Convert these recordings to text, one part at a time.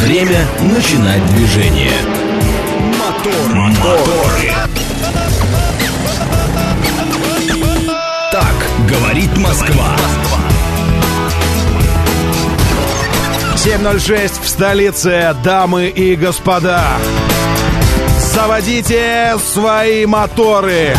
Время начинать движение. Моторы. Так говорит Москва. 7:06 в столице, дамы и господа. Заводите свои моторы.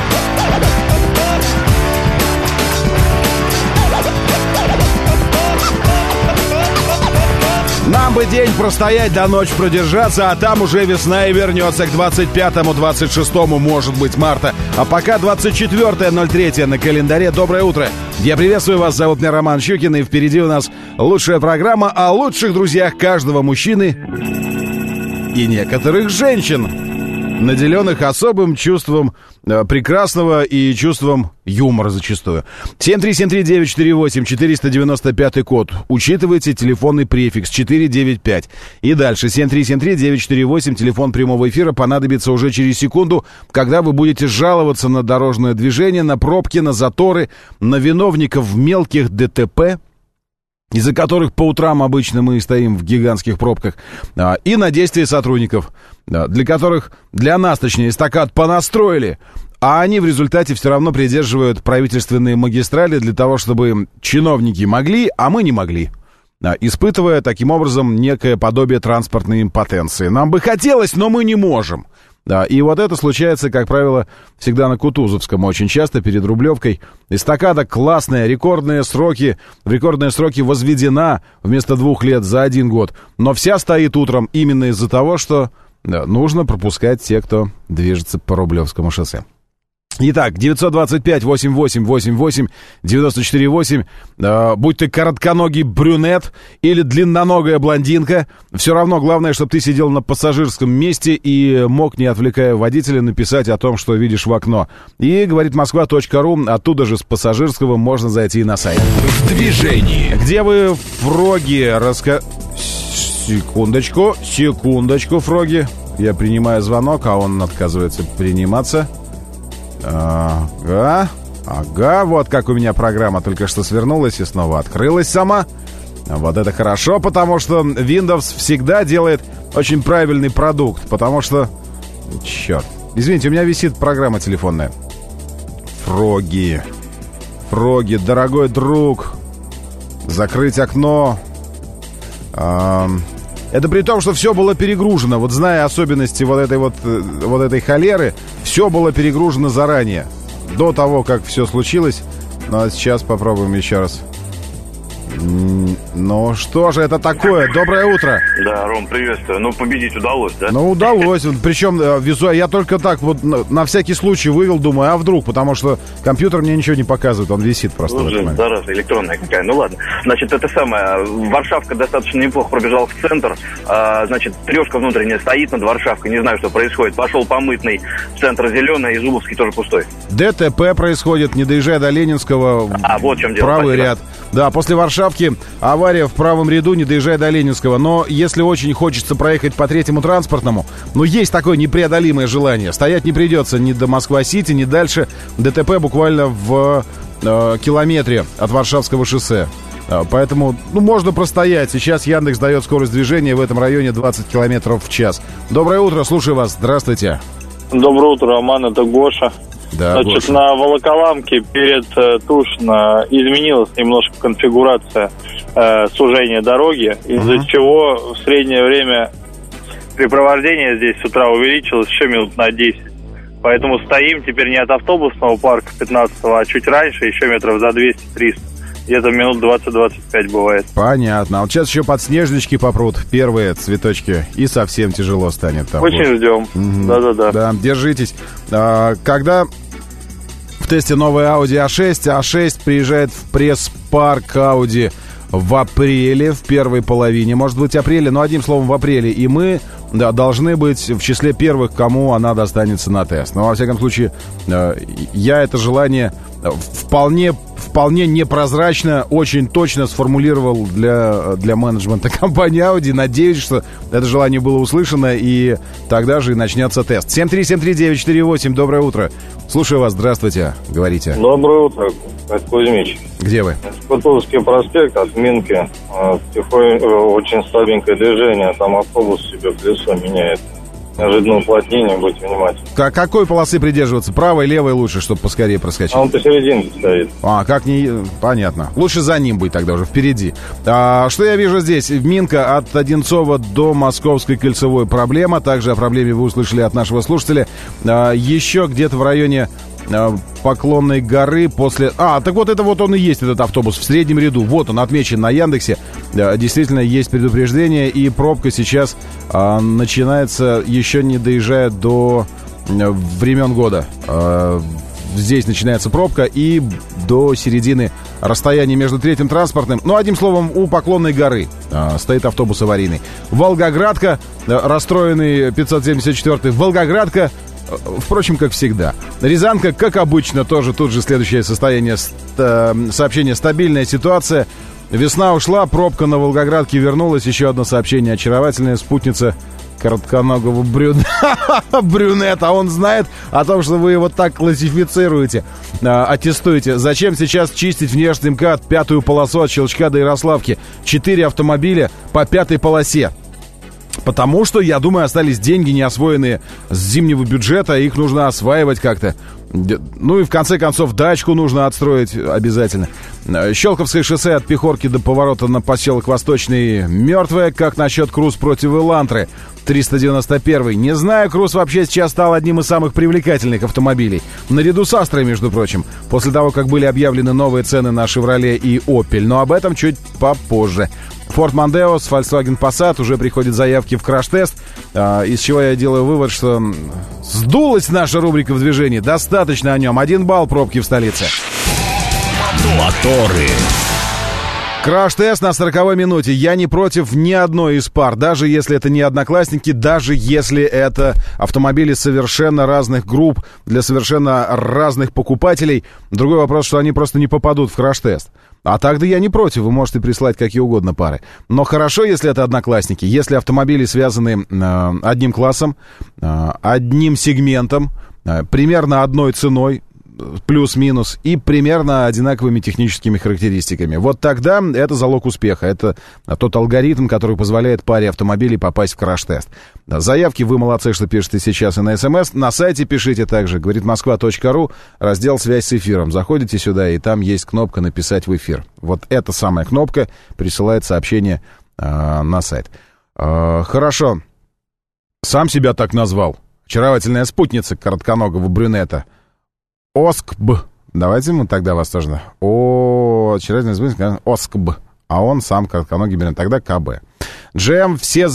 Нам бы день простоять, до ночи продержаться, а там уже весна и вернется к 25-му, 26-му, может быть, марта. А пока 24.03 на календаре. Доброе утро. Я приветствую вас, зовут меня Роман Щукин, и впереди у нас лучшая программа о лучших друзьях каждого мужчины и некоторых женщин, наделенных особым чувством прекрасного и чувством юмора зачастую. 7373948, 495 код. Учитывайте телефонный префикс 495. И дальше 7373948, телефон прямого эфира понадобится уже через секунду, когда вы будете жаловаться на дорожное движение, на пробки, на заторы, на виновников мелких ДТП, из-за которых по утрам обычно мы стоим в гигантских пробках, и на действия сотрудников, для которых, для нас, точнее, эстакад понастроили, а они в результате все равно придерживают правительственные магистрали для того, чтобы чиновники могли, а мы не могли, испытывая таким образом некое подобие транспортной импотенции. Нам бы хотелось, но мы не можем. Да, и вот это случается, как правило, всегда на Кутузовском, очень часто перед Рублевкой. Эстакада классная, в рекордные сроки возведена вместо 2 лет за 1 год. Но вся стоит утром именно из-за того, что нужно пропускать те, кто движется по Рублевскому шоссе. Итак, 925-88-88-94-8. Будь ты коротконогий брюнет или длинноногая блондинка, все равно главное, чтобы ты сидел на пассажирском месте и мог, не отвлекая водителя, написать о том, что видишь в окно. И говорит Москва.ру, оттуда же с пассажирского можно зайти на сайт. В движении. Где вы, Фроги, Секундочку, Фроги. Я принимаю звонок, а он отказывается приниматься. Ага, вот как у меня программа только что свернулась и снова открылась сама. Вот это хорошо, потому что Windows всегда делает очень правильный продукт, потому что... Черт, извините, у меня висит программа телефонная. Фроги, дорогой друг, закрыть окно. Это при том, что все было перегружено. Вот зная особенности вот этой холеры, все было перегружено заранее, до того, как все случилось. Ну, а сейчас попробуем еще раз. Ну, что же это такое? Доброе утро. Да, Ром, приветствую. Ну, победить удалось, да? Ну, удалось. Причем визуально я только так вот на всякий случай вывел, думаю, а вдруг? Потому что компьютер мне ничего не показывает, он висит просто. Уже зараза электронная какая. Ну, ладно. Значит, это самое. Варшавка достаточно неплохо пробежал в центр. Значит, трешка внутренняя стоит над Варшавкой. Не знаю, что происходит. Пошел по Мытной, центр зеленый, и Зубовский тоже пустой. ДТП происходит, не доезжая до Ленинского. Вот в чем дело. Правый Спасибо. ряд. Да, после Варшавки авария в правом ряду, не доезжая до Ленинского. Но если очень хочется проехать по 3-му транспортному, ну, есть такое непреодолимое желание. Стоять не придется ни до Москва-Сити, ни дальше. ДТП буквально в километре от Варшавского шоссе. Поэтому, можно простоять. Сейчас Яндекс дает скорость движения в этом районе 20 километров в час. Доброе утро, слушаю вас. Здравствуйте. Доброе утро, Роман, это Гоша. Да, значит, Гоша. на Волоколамке перед Тушино изменилась немножко конфигурация сужения дороги, из-за чего в среднее время препровождения здесь с утра увеличилось еще минут на 10. Поэтому стоим теперь не от автобусного парка 15-го, а чуть раньше, еще метров за 200-300. Где-то минут 20-25 бывает. Понятно. А вот сейчас еще подснежнички попрут, первые цветочки, и совсем тяжело станет. Там Очень вот. ждем. Да-да-да. Да, держитесь. Когда в тесте новый Audi A6 приезжает в пресс-парк Audi в апреле, в первой половине, может быть, апреля, но одним словом, в апреле, и мы должны быть в числе первых, кому она достанется на тест. Но, во всяком случае, я это желание вполне непрозрачно, очень точно сформулировал для менеджмента компании Audi. Надеюсь, что это желание было услышано, и тогда же и начнется тест. 7373948, доброе утро. Слушаю вас, здравствуйте, говорите. Доброе утро, Кузьмич. Где вы? Кутузовский проспект, от Минки. Очень слабенькое движение, там автобус себе колесо меняет. Неожиданное уплотнение, будьте внимательны. Какой полосы придерживаться? Правой, левой лучше, чтобы поскорее проскочить? А он посередине стоит. Как не... Понятно. Лучше за ним быть тогда уже, впереди. Что я вижу здесь? Минка от Одинцова до Московской кольцевой проблема. Также о проблеме вы услышали от нашего слушателя. Еще где-то в районе Поклонной горы после... так вот это вот он и есть, этот автобус в среднем ряду. Вот он отмечен на Яндексе. Действительно, есть предупреждение, и пробка сейчас начинается, еще не доезжая до времен года. Здесь начинается пробка, и до середины расстояния между третьим транспортным. Одним словом, у Поклонной горы стоит автобус аварийный. Волгоградка, расстроенный 574-й. Волгоградка, впрочем, как всегда. Рязанка, как обычно, тоже тут же следующее состояние сообщения. Стабильная ситуация. Весна ушла, пробка на Волгоградке вернулась. Еще одно сообщение. Очаровательная спутница коротконогого брюнета. Он знает о том, что вы его так классифицируете, аттестуете. Зачем сейчас чистить внешний МКАД, пятую полосу от Щелчка до Ярославки? 4 автомобиля по 5-й полосе. Потому что, я думаю, остались деньги, не освоенные с зимнего бюджета, их нужно осваивать как-то. И в конце концов дачку нужно отстроить обязательно. Щелковское шоссе от Пехорки до поворота на поселок Восточный мертвое. Как насчет Круз против Элантры? 391. Не знаю, Круз вообще сейчас стал одним из самых привлекательных автомобилей. Наряду с Астрой, между прочим. После того, как были объявлены новые цены на Chevrolet и Opel. Но об этом чуть попозже. Ford Mondeo, Volkswagen Passat, уже приходят заявки в краш-тест, из чего я делаю вывод, что сдулась наша рубрика в движении. Достаточно о нем. 1 балл пробки в столице. Моторы. Краш-тест на 40-й минуте. Я не против ни одной из пар, даже если это не одноклассники, даже если это автомобили совершенно разных групп, для совершенно разных покупателей. Другой вопрос, что они просто не попадут в краш-тест. А тогда я не против, вы можете прислать какие угодно пары. Но хорошо, если это одноклассники, если автомобили связаны одним классом, одним сегментом, примерно одной ценой, плюс-минус, и примерно одинаковыми техническими характеристиками. Вот тогда это залог успеха. Это тот алгоритм, который позволяет паре автомобилей попасть в краш-тест. Заявки вы молодцы, что пишете сейчас и на СМС. На сайте пишите также, говоритмосква.ру, раздел «Связь с эфиром». Заходите сюда, и там есть кнопка «Написать в эфир». Вот эта самая кнопка присылает сообщение на сайт. Хорошо. Сам себя так назвал. Очаровательная спутница коротконогого брюнета. ОСКБ. Давайте мы тогда вас тоже... Очаровательная спутница ОСКБ. А он сам коротконогий брюнет. Тогда КБ. GM, все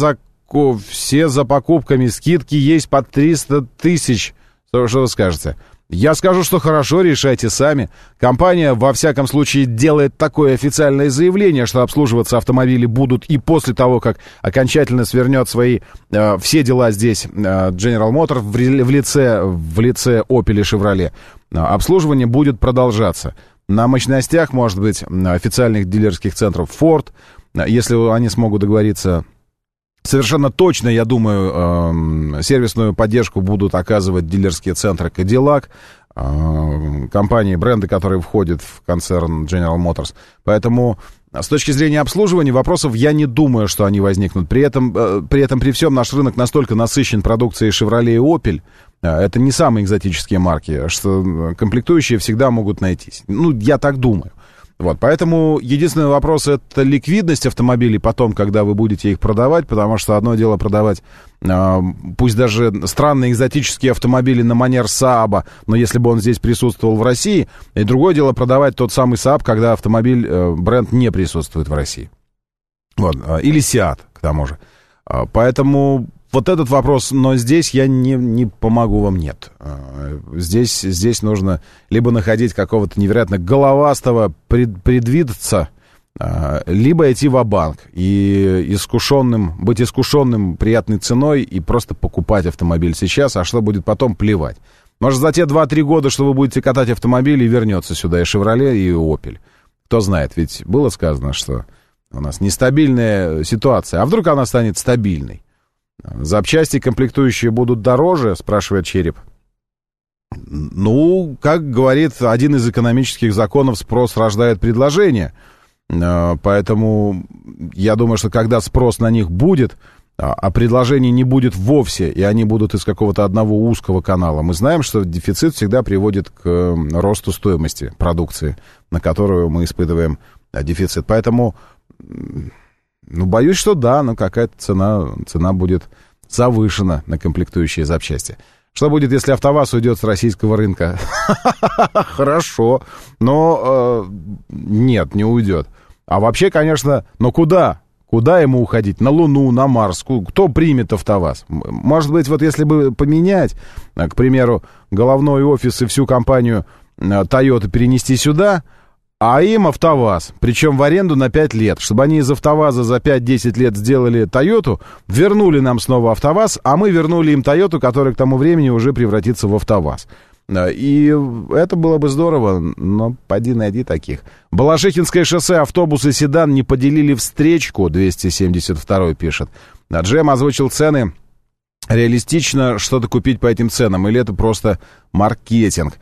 за покупками скидки есть по 300 тысяч. Что вы скажете? Я скажу, что хорошо, решайте сами. Компания, во всяком случае, делает такое официальное заявление, что обслуживаться автомобили будут и после того, как окончательно свернет свои все дела здесь General Motors в лице Opel и Chevrolet. Обслуживание будет продолжаться. На мощностях, может быть, официальных дилерских центров Ford, если они смогут договориться. Совершенно точно, я думаю, сервисную поддержку будут оказывать дилерские центры Cadillac, компании, бренды, которые входят в концерн General Motors. Поэтому с точки зрения обслуживания вопросов я не думаю, что они возникнут. При этом при всем наш рынок настолько насыщен продукцией Chevrolet и Opel, это не самые экзотические марки, что комплектующие всегда могут найтись. Я так думаю. Вот, поэтому единственный вопрос — это ликвидность автомобилей потом, когда вы будете их продавать, потому что одно дело продавать, пусть даже странные экзотические автомобили на манер Сааба, но если бы он здесь присутствовал в России, и другое дело продавать тот самый Saab, когда автомобиль, бренд не присутствует в России. Вот, или Seat, к тому же. Поэтому вот этот вопрос, но здесь я не помогу вам, нет. Здесь нужно либо находить какого-то невероятно головастого предвидца, либо идти ва-банк и быть искушенным приятной ценой и просто покупать автомобиль сейчас, а что будет потом, плевать. Может, за те 2-3 года, что вы будете катать автомобили, вернется сюда и «Шевроле», и «Опель». Кто знает, ведь было сказано, что у нас нестабильная ситуация. А вдруг она станет стабильной? Запчасти комплектующие будут дороже, спрашивает Череп. Ну, как говорит один из экономических законов, спрос рождает предложение. Поэтому я думаю, что когда спрос на них будет, а предложений не будет вовсе, и они будут из какого-то одного узкого канала, мы знаем, что дефицит всегда приводит к росту стоимости продукции, на которую мы испытываем дефицит. Поэтому, ну, боюсь, что да, но какая-то цена будет завышена на комплектующие запчасти. Что будет, если АвтоВАЗ уйдет с российского рынка? Хорошо, но нет, не уйдет. А вообще, конечно, но куда? Куда ему уходить? На Луну, на Марс? Кто примет АвтоВАЗ? Может быть, вот если бы поменять, к примеру, головной офис и всю компанию Toyota перенести сюда, а им АвтоВАЗ, причем в аренду на 5 лет, чтобы они из АвтоВАЗа за 5-10 лет сделали Тойоту, вернули нам снова АвтоВАЗ, а мы вернули им Тойоту, которая к тому времени уже превратится в АвтоВАЗ. И это было бы здорово, но поди найди таких. Балашихинское шоссе, автобусы, седан не поделили встречку, 272 пишет. Джем озвучил цены. Реалистично что-то купить по этим ценам, или это просто маркетинг?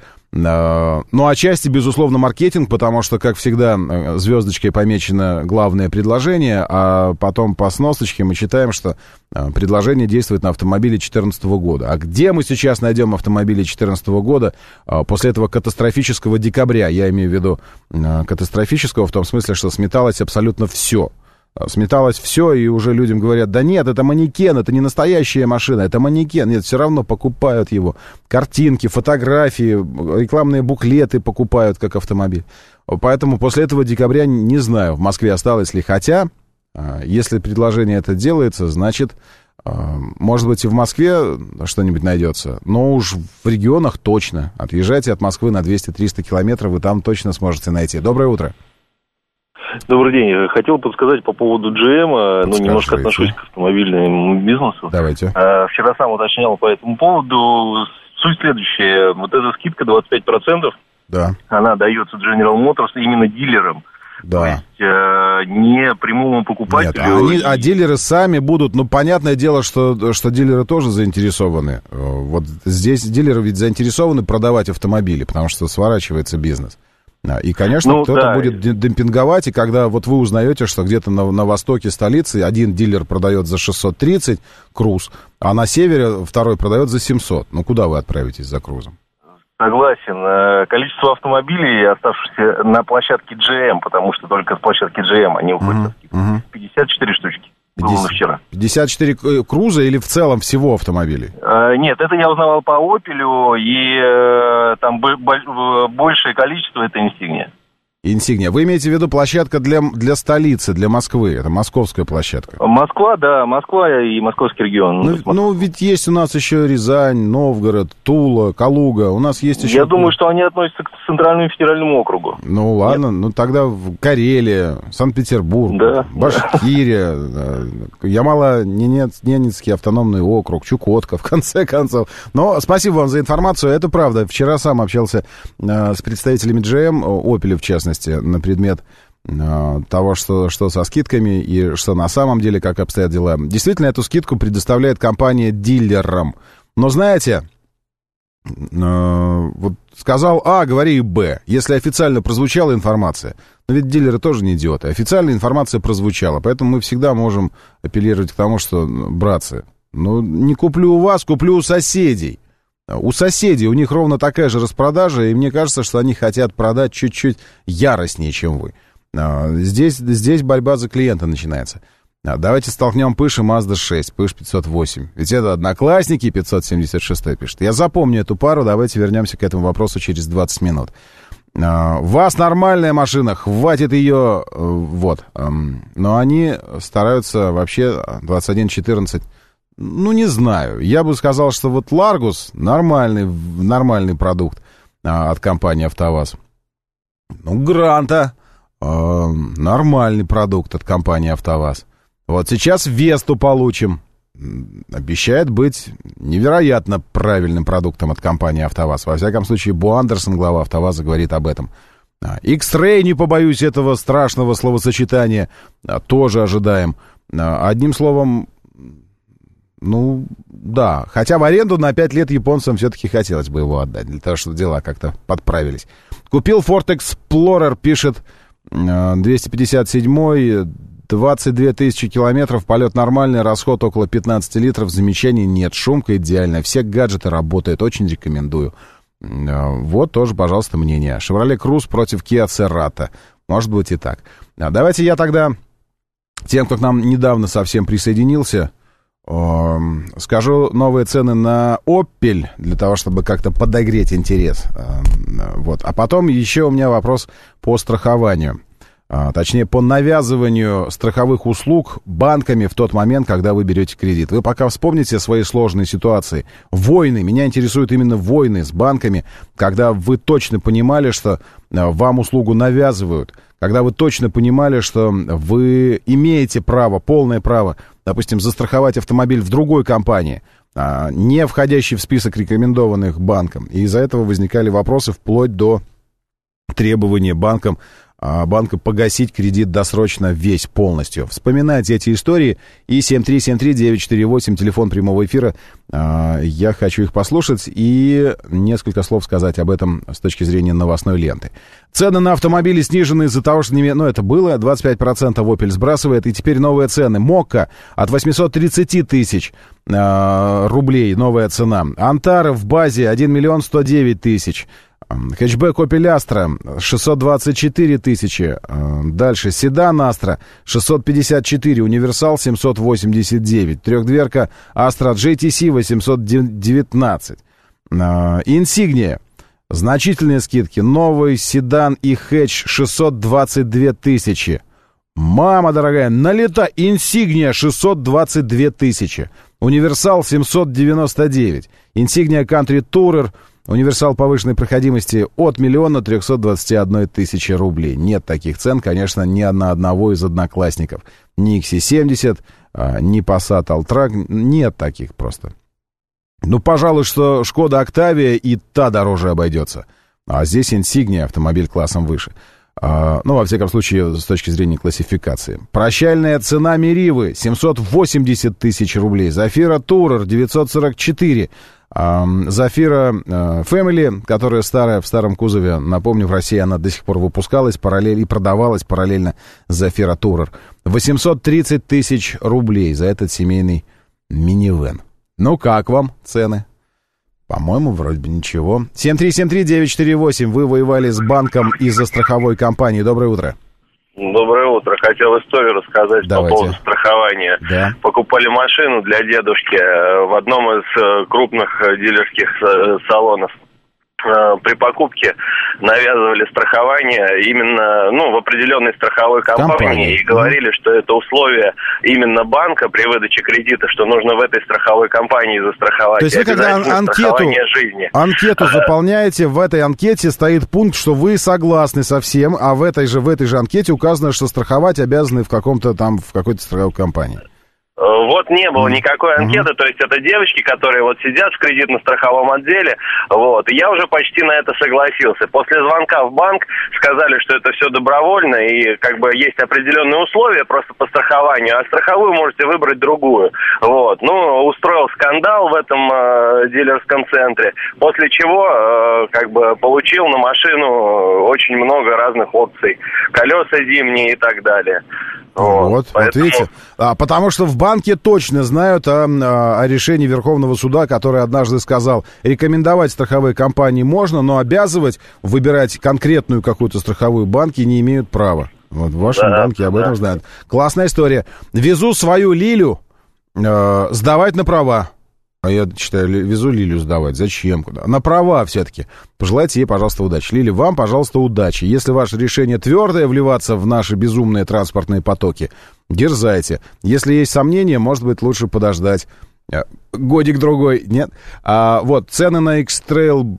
Ну, отчасти, безусловно, маркетинг, потому что, как всегда, звездочкой помечено главное предложение, а потом по сносочке мы читаем, что предложение действует на автомобиле 2014 года. А где мы сейчас найдем автомобили 2014 года после этого катастрофического декабря? Я имею в виду катастрофического в том смысле, что сметалось абсолютно все. Сметалось все, и уже людям говорят: да нет, это манекен, это не настоящая машина, это манекен. Нет, все равно покупают его. Картинки, фотографии, рекламные буклеты покупают как автомобиль. Поэтому после этого декабря не знаю, в Москве осталось ли. Хотя, если предложение это делается, значит, может быть, и в Москве что-нибудь найдется. Но уж в регионах точно. Отъезжайте от Москвы на 200-300 километров, вы там точно сможете найти. Доброе утро. Добрый день. Хотел подсказать по поводу GM, но немножко отношусь к автомобильному бизнесу. Давайте. Вчера сам уточнял по этому поводу. Суть следующая. Вот эта скидка 25%, да, она дается General Motors именно дилерам. Да. То есть не прямому покупателю. Нет, а дилеры сами будут, ну, понятное дело, что дилеры тоже заинтересованы. Вот здесь дилеры ведь заинтересованы продавать автомобили, потому что сворачивается бизнес. И, конечно, кто-то будет демпинговать, и когда вот вы узнаете, что где-то на востоке столицы один дилер продает за 630 круз, а на севере второй продает за 700. Ну, куда вы отправитесь за крузом? Согласен. Количество автомобилей, оставшихся на площадке GM, потому что только с площадки GM они уходят, 54 штучки. Было вчера. 54 круза или в целом всего автомобилей? Нет, это я узнавал по Opel, и там большее количество — это Insignia. Инсигния. Вы имеете в виду площадка для столицы, для Москвы? Это московская площадка. Москва, да, Москва и московский регион. Ну, ведь есть у нас еще Рязань, Новгород, Тула, Калуга. У нас есть еще... Я думаю, что они относятся к Центральному федеральному округу. Ну, ладно. Нет? Ну, тогда в Карелия, Санкт-Петербург, да, Башкирия, Ямало-Ненецкий автономный округ, Чукотка, в конце концов. Но спасибо вам за информацию. Это правда. Вчера сам общался с представителями GM, Opel в частности, на предмет того, что со скидками и что на самом деле, как обстоят дела. Действительно, эту скидку предоставляет компания дилерам. Но знаете, вот сказал А, говори и Б, если официально прозвучала информация. Но ведь дилеры тоже не идиоты. Официальная информация прозвучала, поэтому мы всегда можем апеллировать к тому, что, братцы, ну, не куплю у вас, куплю у соседей. У соседей, у них ровно такая же распродажа, и мне кажется, что они хотят продать чуть-чуть яростнее, чем вы. Здесь борьба за клиента начинается. Давайте столкнем Пыш и Mazda 6, Пыш 508. Ведь это одноклассники, 576 пишет. Я запомню эту пару, давайте вернемся к этому вопросу через 20 минут. У вас нормальная машина, хватит ее, вот. Но они стараются вообще 2114... Ну, не знаю. Я бы сказал, что вот Ларгус нормальный продукт от компании АвтоВАЗ. Ну, Гранта нормальный продукт от компании АвтоВАЗ. Вот сейчас Весту получим. обещает быть невероятно правильным продуктом от компании «АвтоВАЗ». Во всяком случае, Бо Андерсон, глава «АвтоВАЗа», говорит об этом. X-Ray, не побоюсь этого страшного словосочетания, тоже ожидаем. Одним словом, ну, да. Хотя в аренду на 5 лет японцам все-таки хотелось бы его отдать, для того, чтобы дела как-то подправились. Купил Ford Explorer, пишет 257-й, 22 тысячи километров, полет нормальный, расход около 15 литров, замечаний нет, шумка идеальная, все гаджеты работают, очень рекомендую. Вот тоже, пожалуйста, мнение. Chevrolet Cruze против Kia Cerato. Может быть и так. Давайте я тогда тем, кто к нам недавно совсем присоединился, скажу новые цены на Opel, для того, чтобы как-то подогреть интерес. Вот. А потом еще у меня вопрос по страхованию. Точнее, по навязыванию страховых услуг банками в тот момент, когда вы берете кредит. Вы пока вспомните свои сложные ситуации. Войны, меня интересуют именно войны с банками, когда вы точно понимали, что вам услугу навязывают, когда вы точно понимали, что вы имеете право, полное право, допустим, застраховать автомобиль в другой компании, не входящий в список рекомендованных банком. И из-за этого возникали вопросы вплоть до требования банка погасить кредит досрочно весь, полностью. Вспоминайте эти истории. И 7373948, телефон прямого эфира. Я хочу их послушать и несколько слов сказать об этом с точки зрения новостной ленты. Цены на автомобили снижены из-за того, что... это было, 25% Opel сбрасывает, и теперь новые цены. Мокка от 830 тысяч рублей, новая цена. Антара в базе 1 миллион 109 тысяч. Хэтчбэк Opel Astra 624 тысячи. Дальше седан Astra 654, универсал 789, трехдверка Astra GTC 819. Insignia значительные скидки. Новый седан и хэтч 622 тысячи. Мама дорогая, налета. Insignia 622 тысячи. Универсал 799. Insignia Country Tourer, универсал повышенной проходимости от 1 321 000 рублей. Нет таких цен, конечно, ни на одного из одноклассников. Ни XC70, ни Passat Alltrack. Нет таких просто. Ну, пожалуй, что Шкода Октавия и та дороже обойдется. А здесь Insignia, автомобиль классом выше. Ну, во всяком случае, с точки зрения классификации. Прощальная цена Меривы 780 тысяч рублей. Зафира Tourer 944. Зафира Family, которая старая, в старом кузове, напомню, в России она до сих пор выпускалась параллельно и продавалась параллельно с Зафира Tourer. 830 тысяч рублей за этот семейный минивэн. Ну, как вам цены? По-моему, вроде бы ничего. 7373948. Вы воевали с банком из-за страховой компании. Доброе утро. Доброе утро. Хотел историю рассказать. Давайте. По поводу страхования. Да. Покупали машину для дедушки в одном из крупных дилерских салонов. При покупке навязывали страхование именно, в определенной страховой компании и говорили, что это условие именно банка при выдаче кредита, что нужно в этой страховой компании застраховать. То есть вы когда анкету заполняете, в этой анкете стоит пункт, что вы согласны со всем, а в этой же анкете указано, что страховать обязаны в какой-то страховой компании. Вот не было никакой анкеты, то есть это девочки, которые вот сидят в кредитно-страховом отделе, и я уже почти на это согласился. После звонка в банк сказали, что это все добровольно и есть определенные условия просто по страхованию, а страховую можете выбрать другую. Устроил скандал в этом дилерском центре, после чего получил на машину очень много разных опций, колеса зимние и так далее. Вот видите. Потому что в банке точно знают о решении Верховного суда, который однажды сказал, рекомендовать страховые компании можно, но обязывать выбирать конкретную какую-то страховую банки не имеют права. Вот в вашем банке об этом знают. Классная история. Везу свою Лилю сдавать на права. А я считаю, везу Лилю сдавать. Зачем? Куда? На права все-таки. Пожелайте ей, пожалуйста, удачи. Лили, вам, пожалуйста, удачи. Если ваше решение твердое, вливаться в наши безумные транспортные потоки, дерзайте. Если есть сомнения, может быть, лучше подождать годик-другой. Нет? Цены на X-Trail,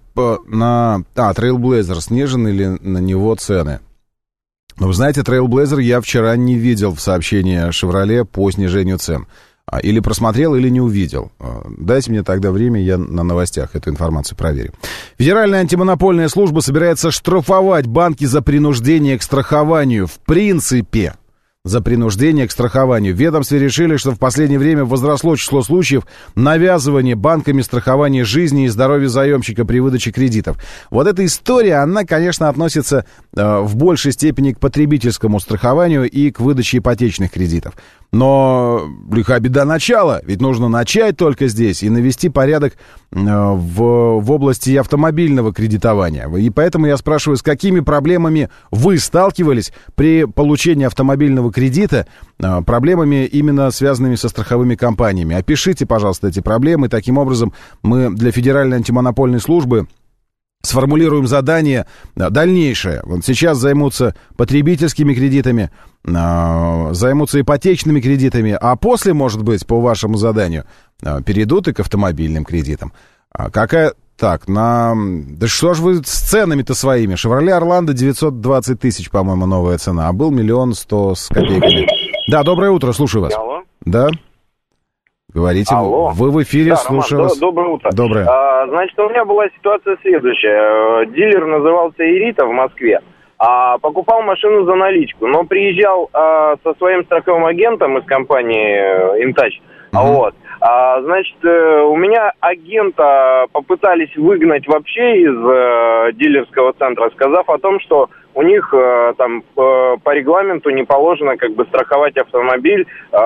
Trailblazer снижены ли на него цены? Вы знаете, Trailblazer я вчера не видел в сообщении Chevrolet по снижению цен. Или просмотрел, или не увидел. Дайте мне тогда время, я на новостях эту информацию проверю. Федеральная антимонопольная служба собирается штрафовать банки за принуждение к страхованию. В принципе, за принуждение к страхованию. В ведомстве решили, что в последнее время возросло число случаев навязывания банками страхования жизни и здоровья заемщика при выдаче кредитов. Вот эта история, она, конечно, относится в большей степени к потребительскому страхованию и к выдаче ипотечных кредитов. Но лиха беда начала, ведь нужно начать только здесь и навести порядок в области автомобильного кредитования. И поэтому я спрашиваю, с какими проблемами вы сталкивались при получении автомобильного кредита, проблемами именно связанными со страховыми компаниями. Опишите, пожалуйста, эти проблемы. Таким образом, мы для Федеральной антимонопольной службы сформулируем задание дальнейшее. Вот сейчас займутся потребительскими кредитами, займутся ипотечными кредитами, а после, может быть, по вашему заданию, перейдут и к автомобильным кредитам. Так, да что ж вы с ценами-то своими? «Шевроле Орландо» 920 тысяч, по-моему, новая цена, а был 1 100 000 с копейками. Да, доброе утро, слушаю вас. Алло. Да. Говорите, алло. Вы в эфире, да, слушаю Роман, вас. Доброе утро. Доброе. Значит, у меня была ситуация следующая. Дилер назывался «Ирита» в Москве. Покупал машину за наличку, но приезжал со своим страховым агентом из компании «Интач». Вот. Значит, у меня агента попытались выгнать вообще из дилерского центра, сказав о том, что у них там по регламенту не положено как бы страховать автомобиль,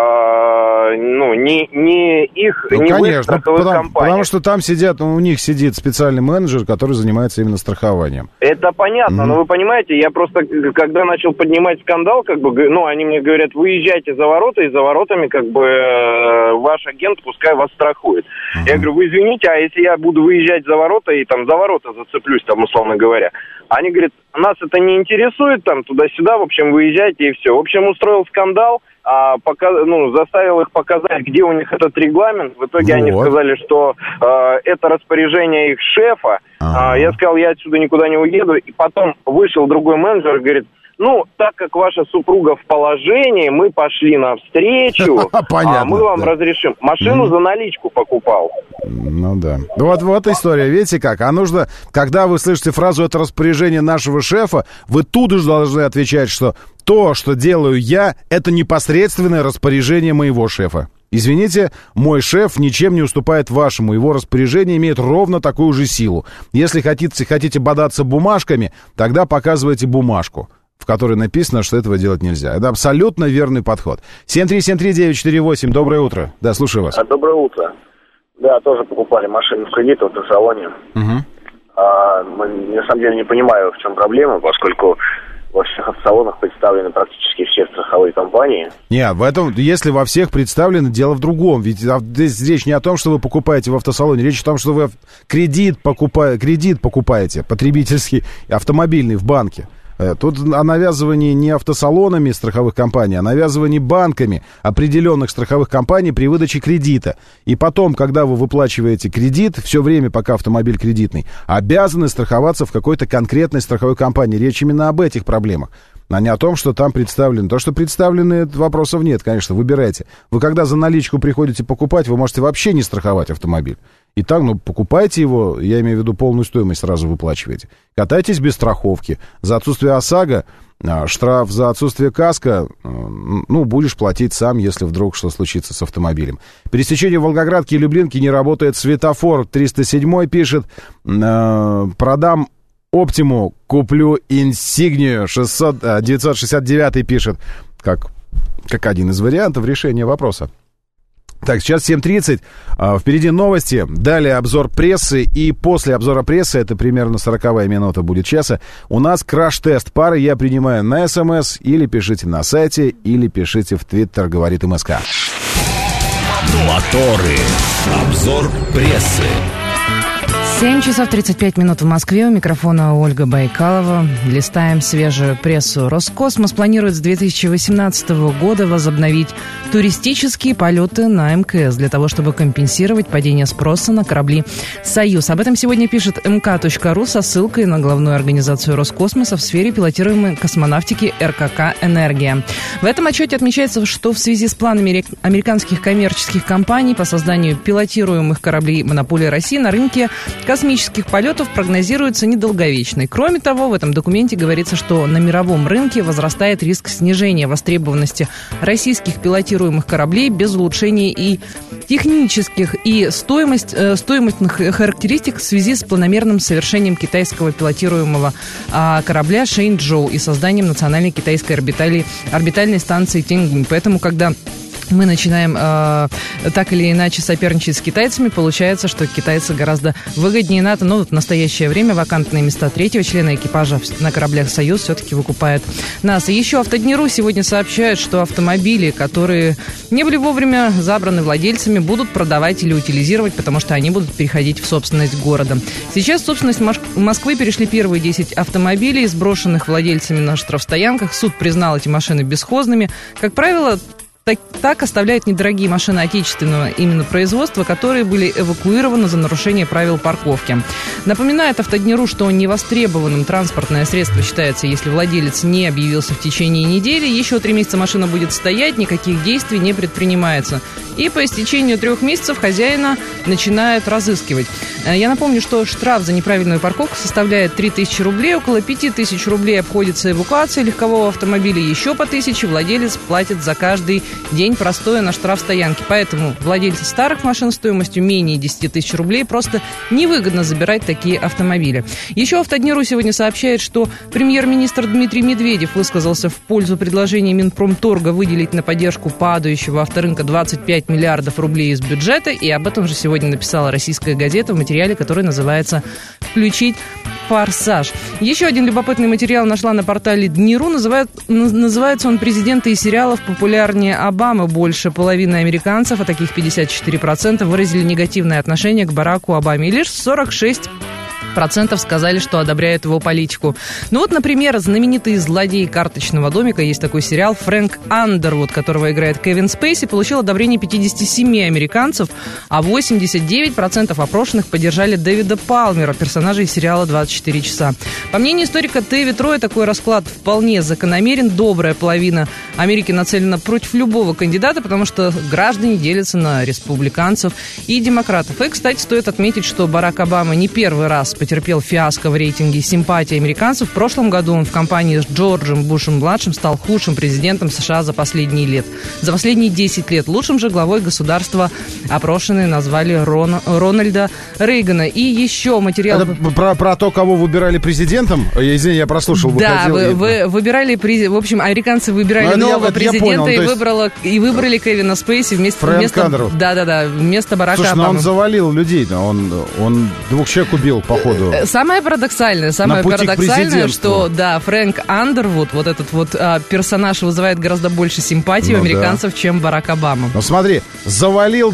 не их, не в их страховых компаниях. Потому что там у них сидит специальный менеджер, который занимается именно страхованием. Это понятно, но вы понимаете, я просто, когда начал поднимать скандал, как бы, они мне говорят, выезжайте за ворота, и за воротами, как бы, ваш агент пускай вас страхует. Я говорю, вы извините, а если я буду выезжать за ворота и там за ворота зацеплюсь, там, условно говоря? Они говорят, нас это не интересует, там, туда-сюда, в общем, выезжайте и все. В общем, устроил скандал, заставил их показать, где у них этот регламент. В итоге они сказали, что это распоряжение их шефа. Я сказал, я отсюда никуда не уеду. И потом вышел другой менеджер и говорит, так как ваша супруга в положении, мы пошли навстречу, мы вам разрешим. Машину за наличку покупал. Ну да. Вот история, видите как? А нужно, когда вы слышите фразу «это распоряжение нашего шефа», вы тут же должны отвечать, что то, что делаю я, это непосредственное распоряжение моего шефа. Извините, мой шеф ничем не уступает вашему. Его распоряжение имеет ровно такую же силу. Если хотите бодаться бумажками, тогда показывайте бумажку, в которой написано, что этого делать нельзя. Это абсолютно верный подход. 7373948, доброе утро. Да, слушаю вас. Доброе утро. Да, тоже покупали машину в кредит в автосалоне. На самом деле не понимаю, в чем проблема, поскольку во всех автосалонах представлены практически все страховые компании. Нет, в этом, если во всех представлены, дело в другом. Ведь здесь речь не о том, что вы покупаете в автосалоне, речь о том, что вы кредит покупаете, потребительский, автомобильный в банке. Тут о навязывании не автосалонами страховых компаний, а навязывании банками определенных страховых компаний при выдаче кредита. И потом, когда вы выплачиваете кредит, все время, пока автомобиль кредитный, обязаны страховаться в какой-то конкретной страховой компании. Речь именно об этих проблемах, а не о том, что там представлены. То, что представлены, вопросов нет, конечно, выбирайте. Вы когда за наличку приходите покупать, вы можете вообще не страховать автомобиль. И так, покупайте его, я имею в виду полную стоимость сразу выплачиваете. Катайтесь без страховки. За отсутствие ОСАГО, штраф за отсутствие каска, будешь платить сам, если вдруг что случится с автомобилем. Пересечение Волгоградки и Люблинки не работает светофор. 307 пишет, продам Оптиму, куплю Инсигнию. 969 пишет, как один из вариантов решения вопроса. Так, сейчас 7:30, впереди новости, далее обзор прессы, и после обзора прессы, это примерно 40-я минута будет часа, у нас краш-тест пары я принимаю на СМС, или пишите на сайте, или пишите в Твиттер, говорит МСК. Моторы. Обзор прессы. 7 часов 35 минут в Москве. У микрофона Ольга Байкалова. Листаем свежую прессу. Роскосмос планирует с 2018 года возобновить туристические полеты на МКС для того, чтобы компенсировать падение спроса на корабли «Союз». Об этом сегодня пишет МК.ру со ссылкой на главную организацию Роскосмоса в сфере пилотируемой космонавтики РКК «Энергия». В этом отчете отмечается, что в связи с планами американских коммерческих компаний по созданию пилотируемых кораблей монополии России на рынке космических полетов прогнозируется недолговечной. Кроме того, в этом документе говорится, что на мировом рынке возрастает риск снижения востребованности российских пилотируемых кораблей без улучшения и технических и стоимостных характеристик в связи с планомерным совершением китайского пилотируемого корабля «Шэньчжоу» и созданием национальной китайской орбитальной станции «Тяньгунь». Поэтому, когда мы начинаем так или иначе соперничать с китайцами, получается, что китайцы гораздо выгоднее НАТО. Но в настоящее время вакантные места третьего члена экипажа на кораблях «Союз» все-таки выкупает НАСА. Еще Автодни.ру сегодня сообщают, что автомобили, которые не были вовремя забраны владельцами, будут продавать или утилизировать, потому что они будут переходить в собственность города. Сейчас в собственность Москвы перешли первые 10 автомобилей, сброшенных владельцами на штрафстоянках. Суд признал эти машины бесхозными. Как правило, так оставляют недорогие машины отечественного именно производства, которые были эвакуированы за нарушение правил парковки. Напоминает Автодни.ру, что невостребованным транспортное средство считается, если владелец не объявился в течение недели. Еще 3 месяца машина будет стоять, никаких действий не предпринимается. И по истечению 3 месяцев хозяина начинают разыскивать. Я напомню, что штраф за неправильную парковку составляет 3000 рублей. Около 5000 рублей обходится эвакуация легкового автомобиля. Еще по 1000 владелец платит за каждый день простоя на штрафстоянке. Поэтому владельцы старых машин стоимостью менее 10 тысяч рублей просто невыгодно забирать такие автомобили. Еще Автодни.ру сегодня сообщает, что премьер-министр Дмитрий Медведев высказался в пользу предложения Минпромторга выделить на поддержку падающего авторынка 25 миллиардов рублей из бюджета. И об этом же сегодня написала «Российская газета» в материале, который называется «Включить форсаж». Еще один любопытный материал нашла на портале Дни.ру. Называется он «Президенты из сериалов популярнее Обамы». Больше половины американцев, а таких 54%, выразили негативное отношение к Бараку Обаме. И лишь 46% сказали, что одобряют его политику. Ну вот, например, знаменитый злодей карточного домика, есть такой сериал, Фрэнк Андервуд, которого играет Кевин Спейси, получил одобрение 57 американцев, а 89% опрошенных поддержали Дэвида Палмера, персонажа из сериала «24 часа». По мнению историка Тэви Троя, такой расклад вполне закономерен. Добрая половина Америки нацелена против любого кандидата, потому что граждане делятся на республиканцев и демократов. И, кстати, стоит отметить, что Барак Обама не первый раз потерпел фиаско в рейтинге симпатии американцев. В прошлом году он в компании с Джорджем Бушем-младшим стал худшим президентом США за последние 10 лет. Лучшим же главой государства опрошенные назвали Рональда Рейгана. И еще материал... Это про то, кого выбирали президентом? Извини, я прослушал. Да, выбирали... В общем, американцы выбирали нового президента и выбрали Кевина Спейси вместо Барака Обамы. Слушай, он завалил людей, он 2 человек убил, походу. Самое парадоксальное, что Фрэнк Андервуд, вот этот вот персонаж, вызывает гораздо больше симпатии у американцев, чем Барак Обама. Ну смотри, завалил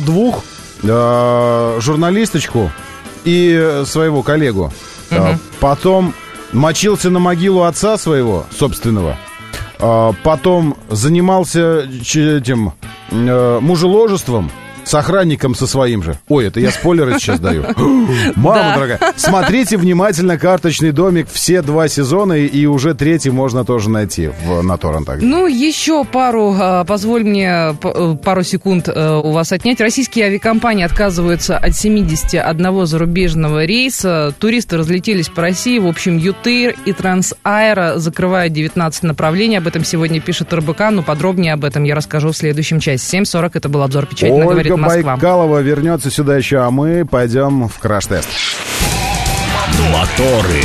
2 журналисточку и своего коллегу. Потом мочился на могилу отца своего, собственного. Потом занимался этим мужеложеством с охранником со своим же. Ой, это я спойлеры сейчас даю. Мама дорогая, смотрите внимательно «Карточный домик», все 2 сезона, и уже 3-й можно тоже найти на торрентах. Ну, еще позволь мне пару секунд у вас отнять. Российские авиакомпании отказываются от 71 зарубежного рейса. Туристы разлетелись по России. В общем, ЮТейр и Трансаэро закрывают 19 направлений. Об этом сегодня пишет РБК, но подробнее об этом я расскажу в следующем часе. 7:40 это был обзор «Печать на говорит Москва». Байкалова вернется сюда еще, а мы пойдем в краш-тест. Моторы.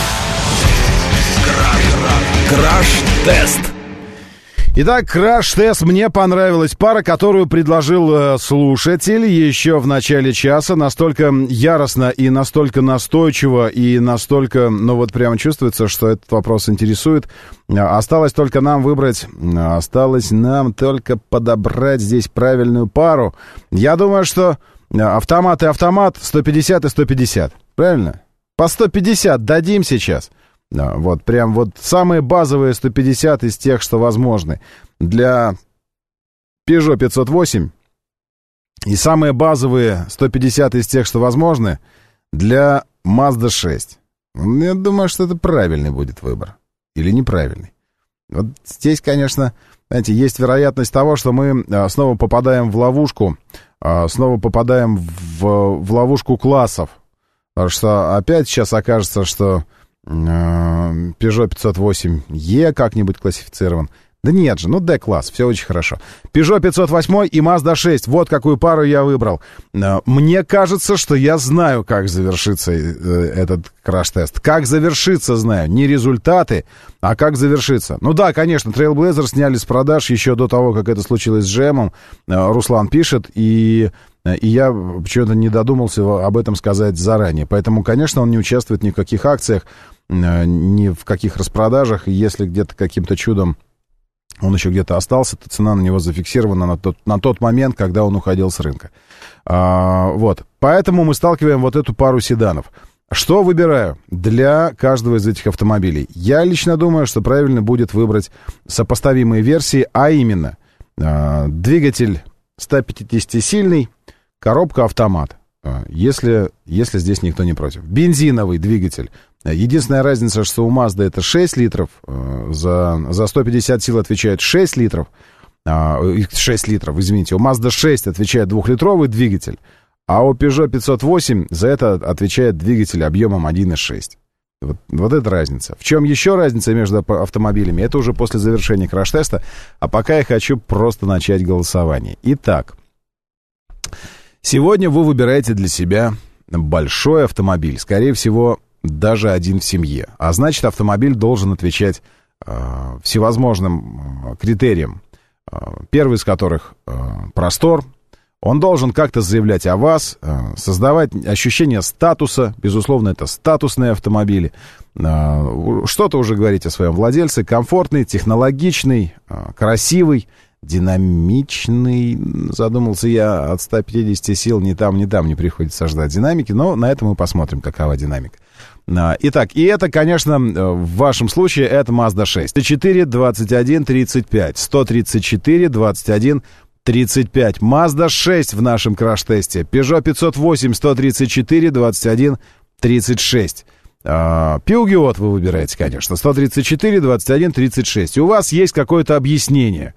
Краш-тест. Итак, краш-тест. Мне понравилась пара, которую предложил слушатель еще в начале часа. Настолько яростно и настолько настойчиво, и настолько, прямо чувствуется, что этот вопрос интересует. Осталось только нам подобрать здесь правильную пару. Я думаю, что автомат и автомат 150 и 150. правильно? По 150 дадим сейчас. Вот, прям вот самые базовые 150 из тех, что возможны для Peugeot 508. И самые базовые 150 из тех, что возможны для Mazda 6. Я думаю, что это правильный будет выбор. Или неправильный. Вот здесь, конечно, знаете, есть вероятность того, что мы снова попадаем в ловушку, в ловушку классов. Потому что опять сейчас окажется, что Peugeot 508e как-нибудь классифицирован. Да нет же, D-класс, все очень хорошо. Peugeot 508 и Mazda 6, вот какую пару я выбрал. Мне кажется, что я знаю, как завершится этот краш-тест. Как завершится, знаю. Не результаты, а как завершится. Ну да, конечно, Trailblazer сняли с продаж еще до того, как это случилось с GM. Руслан пишет, и я почему-то не додумался об этом сказать заранее. Поэтому, конечно, он не участвует ни в каких акциях, ни в каких распродажах. И если где-то каким-то чудом он еще где-то остался, то цена на него зафиксирована на тот момент, когда он уходил с рынка. Вот. Поэтому мы сталкиваем вот эту пару седанов. Что выбираю для каждого из этих автомобилей? Я лично думаю, что правильно будет выбрать сопоставимые версии, а именно двигатель 150-сильный, коробка автомат, если здесь никто не против. Бензиновый двигатель. Единственная разница, что у Mazda это 6 литров, за 150 сил отвечает 6 литров, у Mazda 6 отвечает 2-литровый двигатель, а у Peugeot 508 за это отвечает двигатель объемом 1,6. Вот это разница. В чем еще разница между автомобилями? Это уже после завершения краш-теста, а пока я хочу просто начать голосование. Итак, сегодня вы выбираете для себя большой автомобиль, скорее всего, даже один в семье. А значит, автомобиль должен отвечать всевозможным критериям. Первый из которых простор. Он должен как-то заявлять о вас, создавать ощущение статуса. Безусловно, это статусные автомобили. Что-то уже говорить о своем владельце. Комфортный, технологичный, красивый, динамичный. Задумался я, от 150 сил ни там не приходится ждать динамики. Но на это мы посмотрим, какова динамика. Итак, и это, конечно, в вашем случае, это Mazda 6. 134, 21, 35. 134, 21, 35. Mazda 6 в нашем краш-тесте. Peugeot 508, 134, 21, 36. Peugeot вы выбираете, конечно. 134, 21, 36. И у вас есть какое-то объяснение.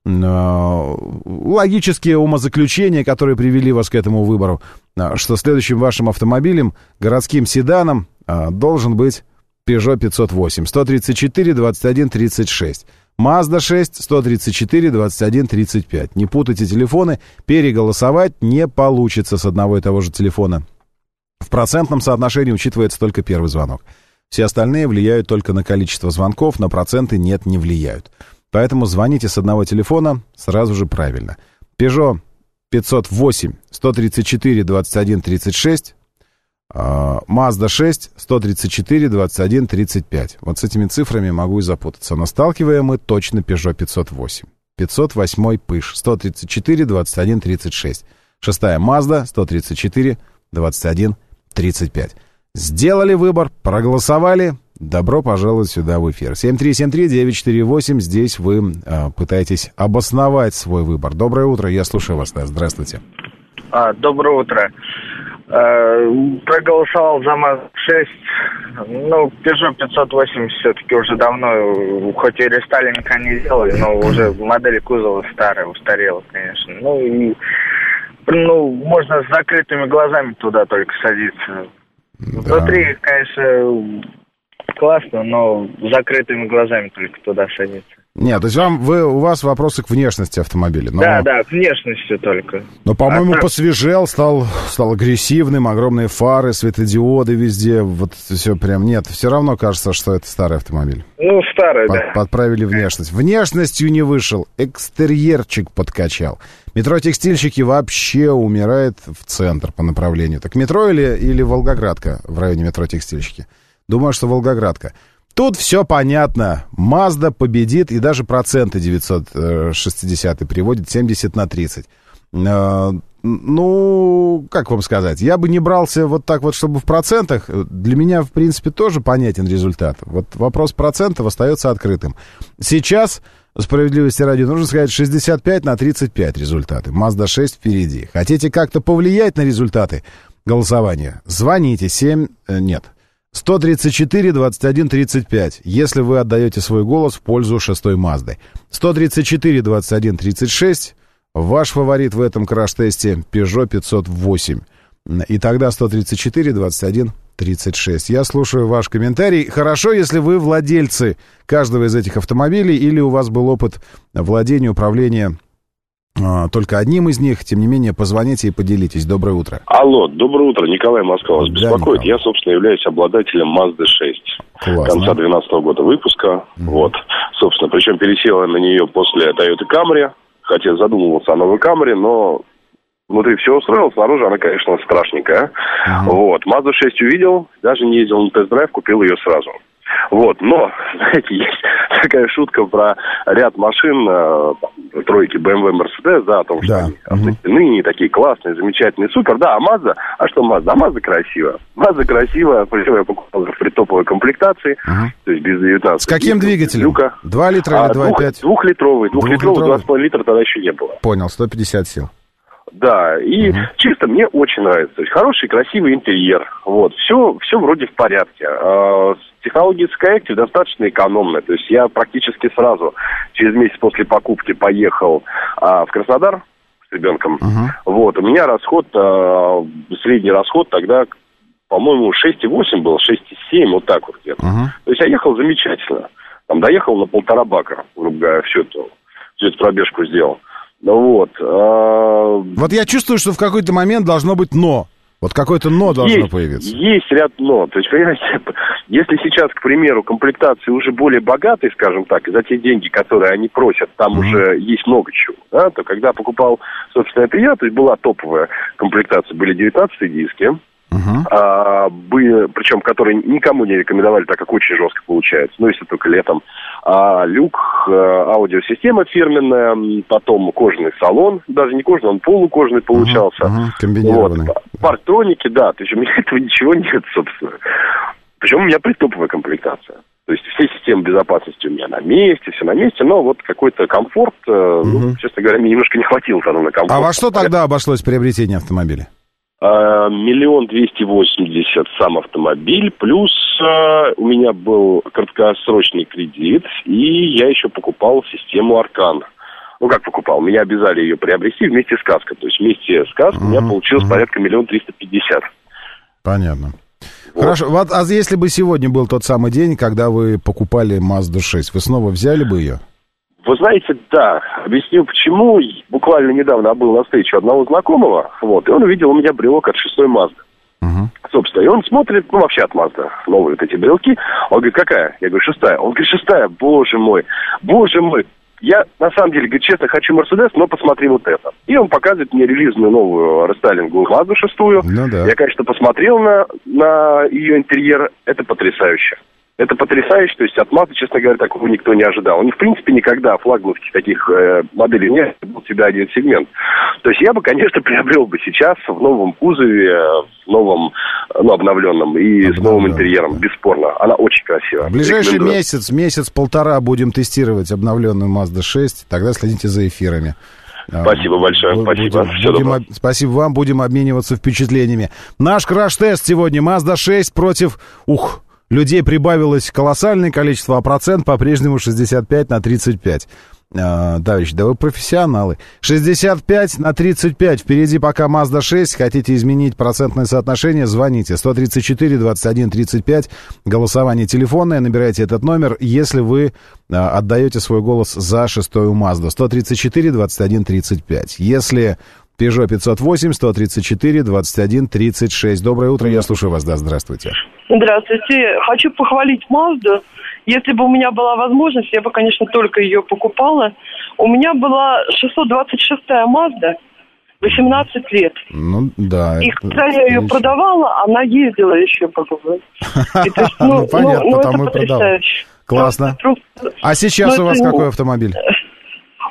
Логические умозаключения, которые привели вас к этому выбору, что следующим вашим автомобилем, городским седаном, должен быть Peugeot 508, 134, 21, 36. Mazda 6, 134, 21, 35. Не путайте телефоны, переголосовать не получится с одного и того же телефона. В процентном соотношении учитывается только первый звонок. Все остальные влияют только на количество звонков, на проценты не влияют. Поэтому звоните с одного телефона сразу же правильно. Peugeot 508, 134, 21, 36. Mazda 6, 134, 21, 35. Вот с этими цифрами могу и запутаться. Но сталкиваем мы точно Peugeot 508. 508 Пыш, 134, 21, 36. Шестая Mazda, 134, 21, 35. Сделали выбор, проголосовали. Добро пожаловать сюда в эфир. 7373948. Здесь вы пытаетесь обосновать свой выбор. Доброе утро, я слушаю вас. Да, здравствуйте. Доброе утро. Проголосовал за Mazda 6. Ну, Peugeot 508 все-таки уже давно, хоть и рестайлинг они делали, но уже модель кузова старая, устарела, конечно. Можно с закрытыми глазами туда только садиться. Да. Внутри, конечно, классно, но с закрытыми глазами только туда садиться. Нет, то есть у вас вопросы к внешности автомобиля. Но... Да, к внешности только. Но, по-моему, посвежел, стал агрессивным, огромные фары, светодиоды везде. Вот все прям нет. Все равно кажется, что это старый автомобиль. Ну, старый, да. Подправили внешность. Внешностью не вышел, экстерьерчик подкачал. Метро-текстильщики вообще умирает в центр по направлению. Так метро или Волгоградка в районе метро-текстильщики? Думаю, что Волгоградка. Тут все понятно. Mazda победит, и даже проценты 960 приводит 70/30. Ну, как вам сказать, я бы не брался вот так вот, чтобы в процентах. Для меня, в принципе, тоже понятен результат. Вот вопрос процентов остается открытым. Сейчас, справедливости ради, нужно сказать 65/35 результаты. Mazda 6 впереди. Хотите как-то повлиять на результаты голосования? Звоните 134-21-35, если вы отдаете свой голос в пользу 6-й Мазды. 134-21-36. Ваш фаворит в этом краш-тесте Peugeot 508. И тогда 134-21-36. Я слушаю ваш комментарий. Хорошо, если вы владельцы каждого из этих автомобилей или у вас был опыт владения, управления только одним из них. Тем не менее, позвоните и поделитесь. Доброе утро. Алло, доброе утро. Николай, Москва вас беспокоит. Я, собственно, являюсь обладателем Mazda 6. Классно. Конца 2012 года выпуска. Вот. Собственно, причем пересел я на нее после Toyota Camry. Хотя задумывался о новой Camry, но внутри все устроил. Снаружи она, конечно, страшненькая. Вот. Mazda 6 увидел, даже не ездил на тест-драйв, купил ее сразу. Вот, но, знаете, есть такая шутка про ряд машин, тройки BMW, Mercedes, да, о том, что они ныне такие классные, замечательные, супер, да, а Mazda, а что Mazda? А Mazda красивая. Mazda красивая, причем я покупал в притоповой комплектации, то есть без 19. С каким двигателем? 2 литра или 2,5? Двухлитровый, 2,5 литра тогда еще не было. Понял, 150 сил. Да, и чисто мне очень нравится. То есть хороший, красивый интерьер. Вот, все вроде в порядке. Технология Skyactiv достаточно экономная. То есть я практически сразу, через месяц после покупки, поехал в Краснодар с ребенком. Вот, у меня расход, средний расход тогда, по-моему, 6,8 был, 6,7, вот так вот где-то. То есть я ехал замечательно. Там доехал на 1,5 бака, грубо говоря, всю эту пробежку сделал. Вот. Вот я чувствую, что в какой-то момент должно быть «но». Вот какое-то «но» должно появиться. Есть ряд «но». То есть, понимаете, если сейчас, к примеру, комплектации уже более богатые, скажем так, и за те деньги, которые они просят, там уже есть много чего, да, то когда покупал, собственно, это я, то есть была топовая комплектация, были 19-е диски, причем которые никому не рекомендовали, так как очень жестко получается, ну, если только летом. Люк, аудиосистема фирменная, потом кожаный салон, даже не кожаный, он полукожаный получался. Комбинированный. Вот. Парктроники, да, то есть у меня этого ничего нет, собственно. Причем у меня притоповая комплектация. То есть все системы безопасности у меня на месте, все на месте, но вот какой-то комфорт, ну, честно говоря, мне немножко не хватило тогда на комфорт. А во что тогда обошлось приобретение автомобиля? 1 280 сам автомобиль, плюс у меня был краткосрочный кредит, и я еще покупал систему Аркан. Ну, как покупал? Меня обязали ее приобрести вместе с каской. То есть вместе с каской у меня получилось порядка 1 350 000. Понятно. Вот. Хорошо. Вот, а если бы сегодня был тот самый день, когда вы покупали Mazda 6, вы снова взяли бы ее? Вы знаете, да. Объясню почему. Буквально недавно был на встрече одного знакомого, вот, и он увидел у меня брелок от 6-й Mazda. Собственно, и он смотрит, ну, вообще от Mazda, новые вот эти брелки. Он говорит, какая? Я говорю, 6-я. Он говорит, 6-я, боже мой. Я, на самом деле, говорит, честно, хочу Mercedes, но посмотри вот это. И он показывает мне релизную новую рестайлинговую Mazda 6-ю. Ну, да. Я, конечно, посмотрел на ее интерьер. Это потрясающе. Это потрясающе, то есть от Mazda, честно говоря, такого никто не ожидал. У них, в принципе, никогда флагманских таких моделей не был, у себя один сегмент. То есть я бы, конечно, приобрел бы сейчас в новом кузове, в новом, ну, обновленном и с новым интерьером, бесспорно. Она очень красивая. В ближайший месяц-полтора будем тестировать обновленную Mazda 6, тогда следите за эфирами. Спасибо большое, спасибо. Спасибо вам, будем обмениваться впечатлениями. Наш краш-тест сегодня Mazda 6 против... людей прибавилось колоссальное количество, а процент по-прежнему 65/35. Товарищи, да вы профессионалы. 65/35. Впереди пока Mazda 6. Хотите изменить процентное соотношение? Звоните. 134-21-35. Голосование телефонное. Набирайте этот номер, если вы отдаете свой голос за 6-ю Mazda. 134-21-35. Если... Peugeot 508, 134, 21, 36. Доброе утро, я слушаю вас, да, здравствуйте. Здравствуйте. Хочу похвалить Mazda. Если бы у меня была возможность, я бы, конечно, только ее покупала. У меня была 626-я Mazda, 18 лет. Ну, да. И когда я ее продавала, она ездила еще, как бы. Ну, понятно, потому и продавала. Классно. А сейчас у вас какой автомобиль?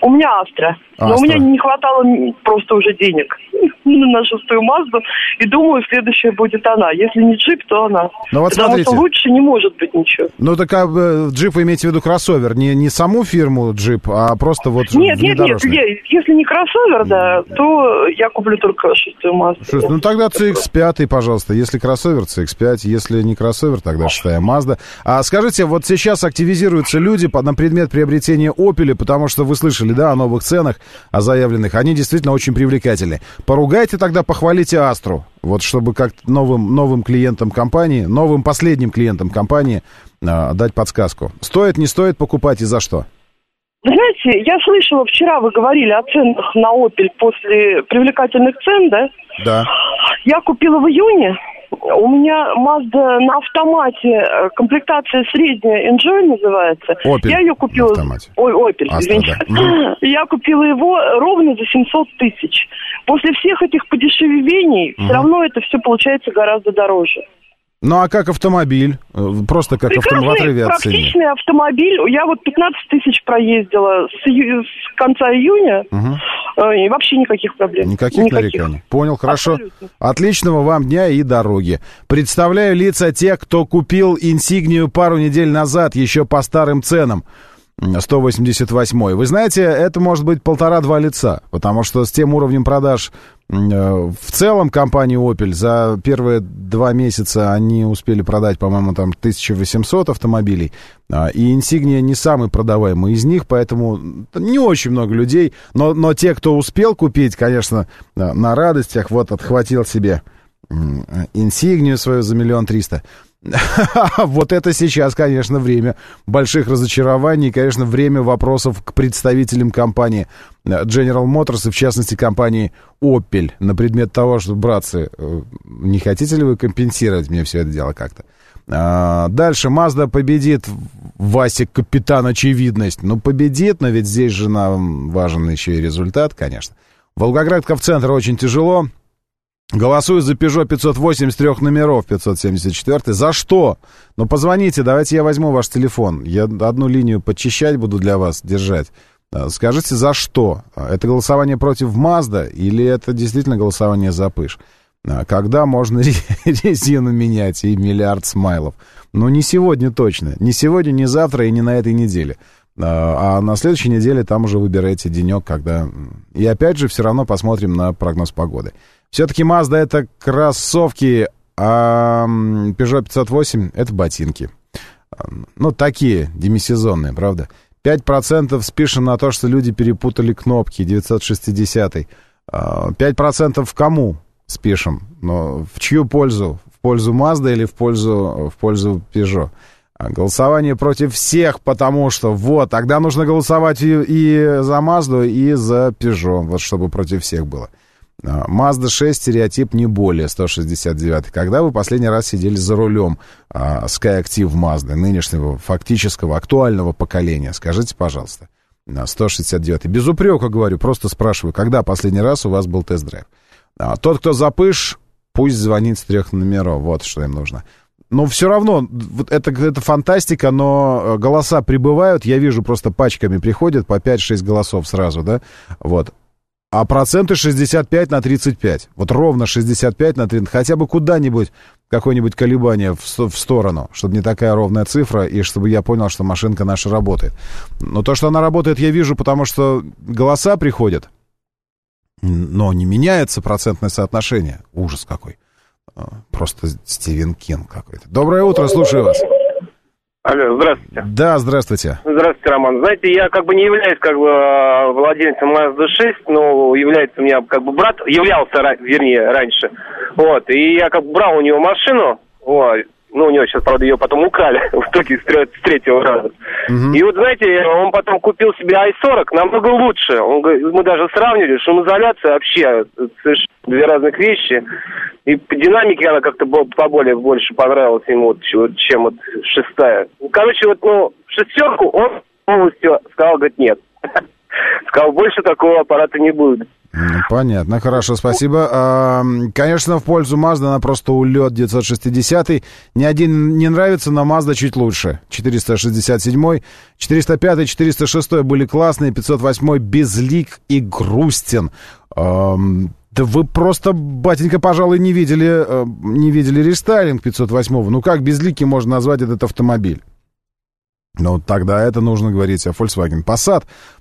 У меня Астра. Но у меня не хватало просто уже денег на 6-ю Мазду. И думаю, следующая будет она. Если не джип, то она. Ну, вот потому смотрите. что лучше не может быть ничего. Ну, так джип вы имеете в виду кроссовер. Не саму фирму джип, а просто вот Нет. Если не кроссовер, да, то я куплю только 6-ю Мазду. Ну, тогда CX-5, пожалуйста. Если кроссовер, CX-5. Если не кроссовер, тогда 6-я Мазда. А скажите, вот сейчас активизируются люди на предмет приобретения Opel, потому что вы слышали, да, о новых ценах, о заявленных. Они действительно очень привлекательны. Поругайте тогда, похвалите Астру. Вот чтобы как-то новым клиентам компании, новым последним клиентам компании дать подсказку. Стоит, не стоит покупать и за что? Знаете, я слышала, вчера вы говорили о ценах на Opel после привлекательных цен, да? Да. Я купила в июне. У меня Mazda на автомате, комплектация средняя, Enjoy называется. Opel я ее купила... Opel, извините. Да. Я купила его ровно за 700 тысяч. После всех этих подешевений все равно это все получается гораздо дороже. Ну, а как автомобиль? Просто как автомобиль. Практичный автомобиль. Я вот 15 тысяч проездила с конца июня. И вообще никаких проблем. Никаких нареканий. Понял, хорошо. Абсолютно. Отличного вам дня и дороги. Представляю лица тех, кто купил Инсигнию пару недель назад, еще по старым ценам. 188-й. Вы знаете, это может быть 1,5-2 лица, потому что с тем уровнем продаж в целом компании Opel за первые 2 месяца они успели продать, по-моему, там 1800 автомобилей, и Insignia не самый продаваемый из них, поэтому не очень много людей, но те, кто успел купить, конечно, на радостях, вот отхватил себе Insignia свою за 1 300 000. Вот это сейчас, конечно, время больших разочарований, конечно, время вопросов к представителям компании General Motors и, в частности, компании Opel на предмет того, что, братцы, не хотите ли вы компенсировать мне все это дело как-то? Дальше Mazda победит, Васик, капитан очевидность. Ну, победит, но ведь здесь же нам важен еще и результат, конечно. Волгоградка в центр очень тяжело. Голосую за Peugeot 508 с 3 номеров, 574. За что? Ну, позвоните, давайте я возьму ваш телефон. Я одну линию подчищать буду для вас, держать. Скажите, за что? Это голосование против Mazda или это действительно голосование за Peugeot? Когда можно резину менять и миллиард смайлов? Ну, не сегодня точно. Не сегодня, не завтра и не на этой неделе. А на следующей неделе там уже выбирайте денек, когда... И опять же, все равно посмотрим на прогноз погоды. Все-таки Mazda — это кроссовки, а Peugeot 508 — это ботинки. Ну, такие, демисезонные, правда? 5% спишем на то, что люди перепутали кнопки, 960-й. 5% кому спишем? Но в чью пользу? В пользу Mazda или в пользу Peugeot? Голосование против всех, потому что вот, тогда нужно голосовать и за Mazda, и за Peugeot, вот чтобы против всех было. Mazda 6, стереотип не более, 169. Когда вы последний раз сидели за рулем Skyactiv Mazda, нынешнего фактического, актуального поколения? Скажите, пожалуйста. 169. Без упрека говорю, просто спрашиваю, когда последний раз у вас был тест-драйв? Тот, кто за Peugeot, пусть звонит с 3 номеров, вот что им нужно. Но все равно, вот это фантастика, но голоса прибывают, я вижу, просто пачками приходят по 5-6 голосов сразу, да, вот. А проценты 65 на 35. Вот ровно 65 на 30. Хотя бы куда-нибудь какое-нибудь колебание в сторону, чтобы не такая ровная цифра, и чтобы я понял, что машинка наша работает. Но то, что она работает, я вижу, потому что голоса приходят, но не меняется процентное соотношение. Ужас какой. Просто Стивен Кинг какой-то. Доброе утро, слушаю вас. Алло, здравствуйте. Да, здравствуйте. Здравствуйте, Роман. Знаете, я как бы не являюсь владельцем Mazda 6, но является у меня брат, являлся, раньше. Вот, и я брал у него машину, вот. Ну, у него сейчас, правда, ее потом украли в итоге с 3-го раза. И вот, знаете, он потом купил себе i40, намного лучше. Мы даже сравнили, шумоизоляция вообще совершенно 2 разных вещи. И по динамике она как-то больше понравилась ему, чем вот 6-я. Короче, вот, 6-ку он полностью сказал, говорит, нет. Сказал, больше такого аппарата не будет. Понятно, хорошо, спасибо. Конечно, в пользу Mazda, она просто улет 960. Ни один не нравится, но Mazda чуть лучше. 467, 405, 406 были классные, 508 безлик и грустен. Да вы просто, батенька, пожалуй, не видели рестайлинг 508-го. Ну как безликий можно назвать этот автомобиль? Ну, тогда это нужно говорить о Volkswagen Passat.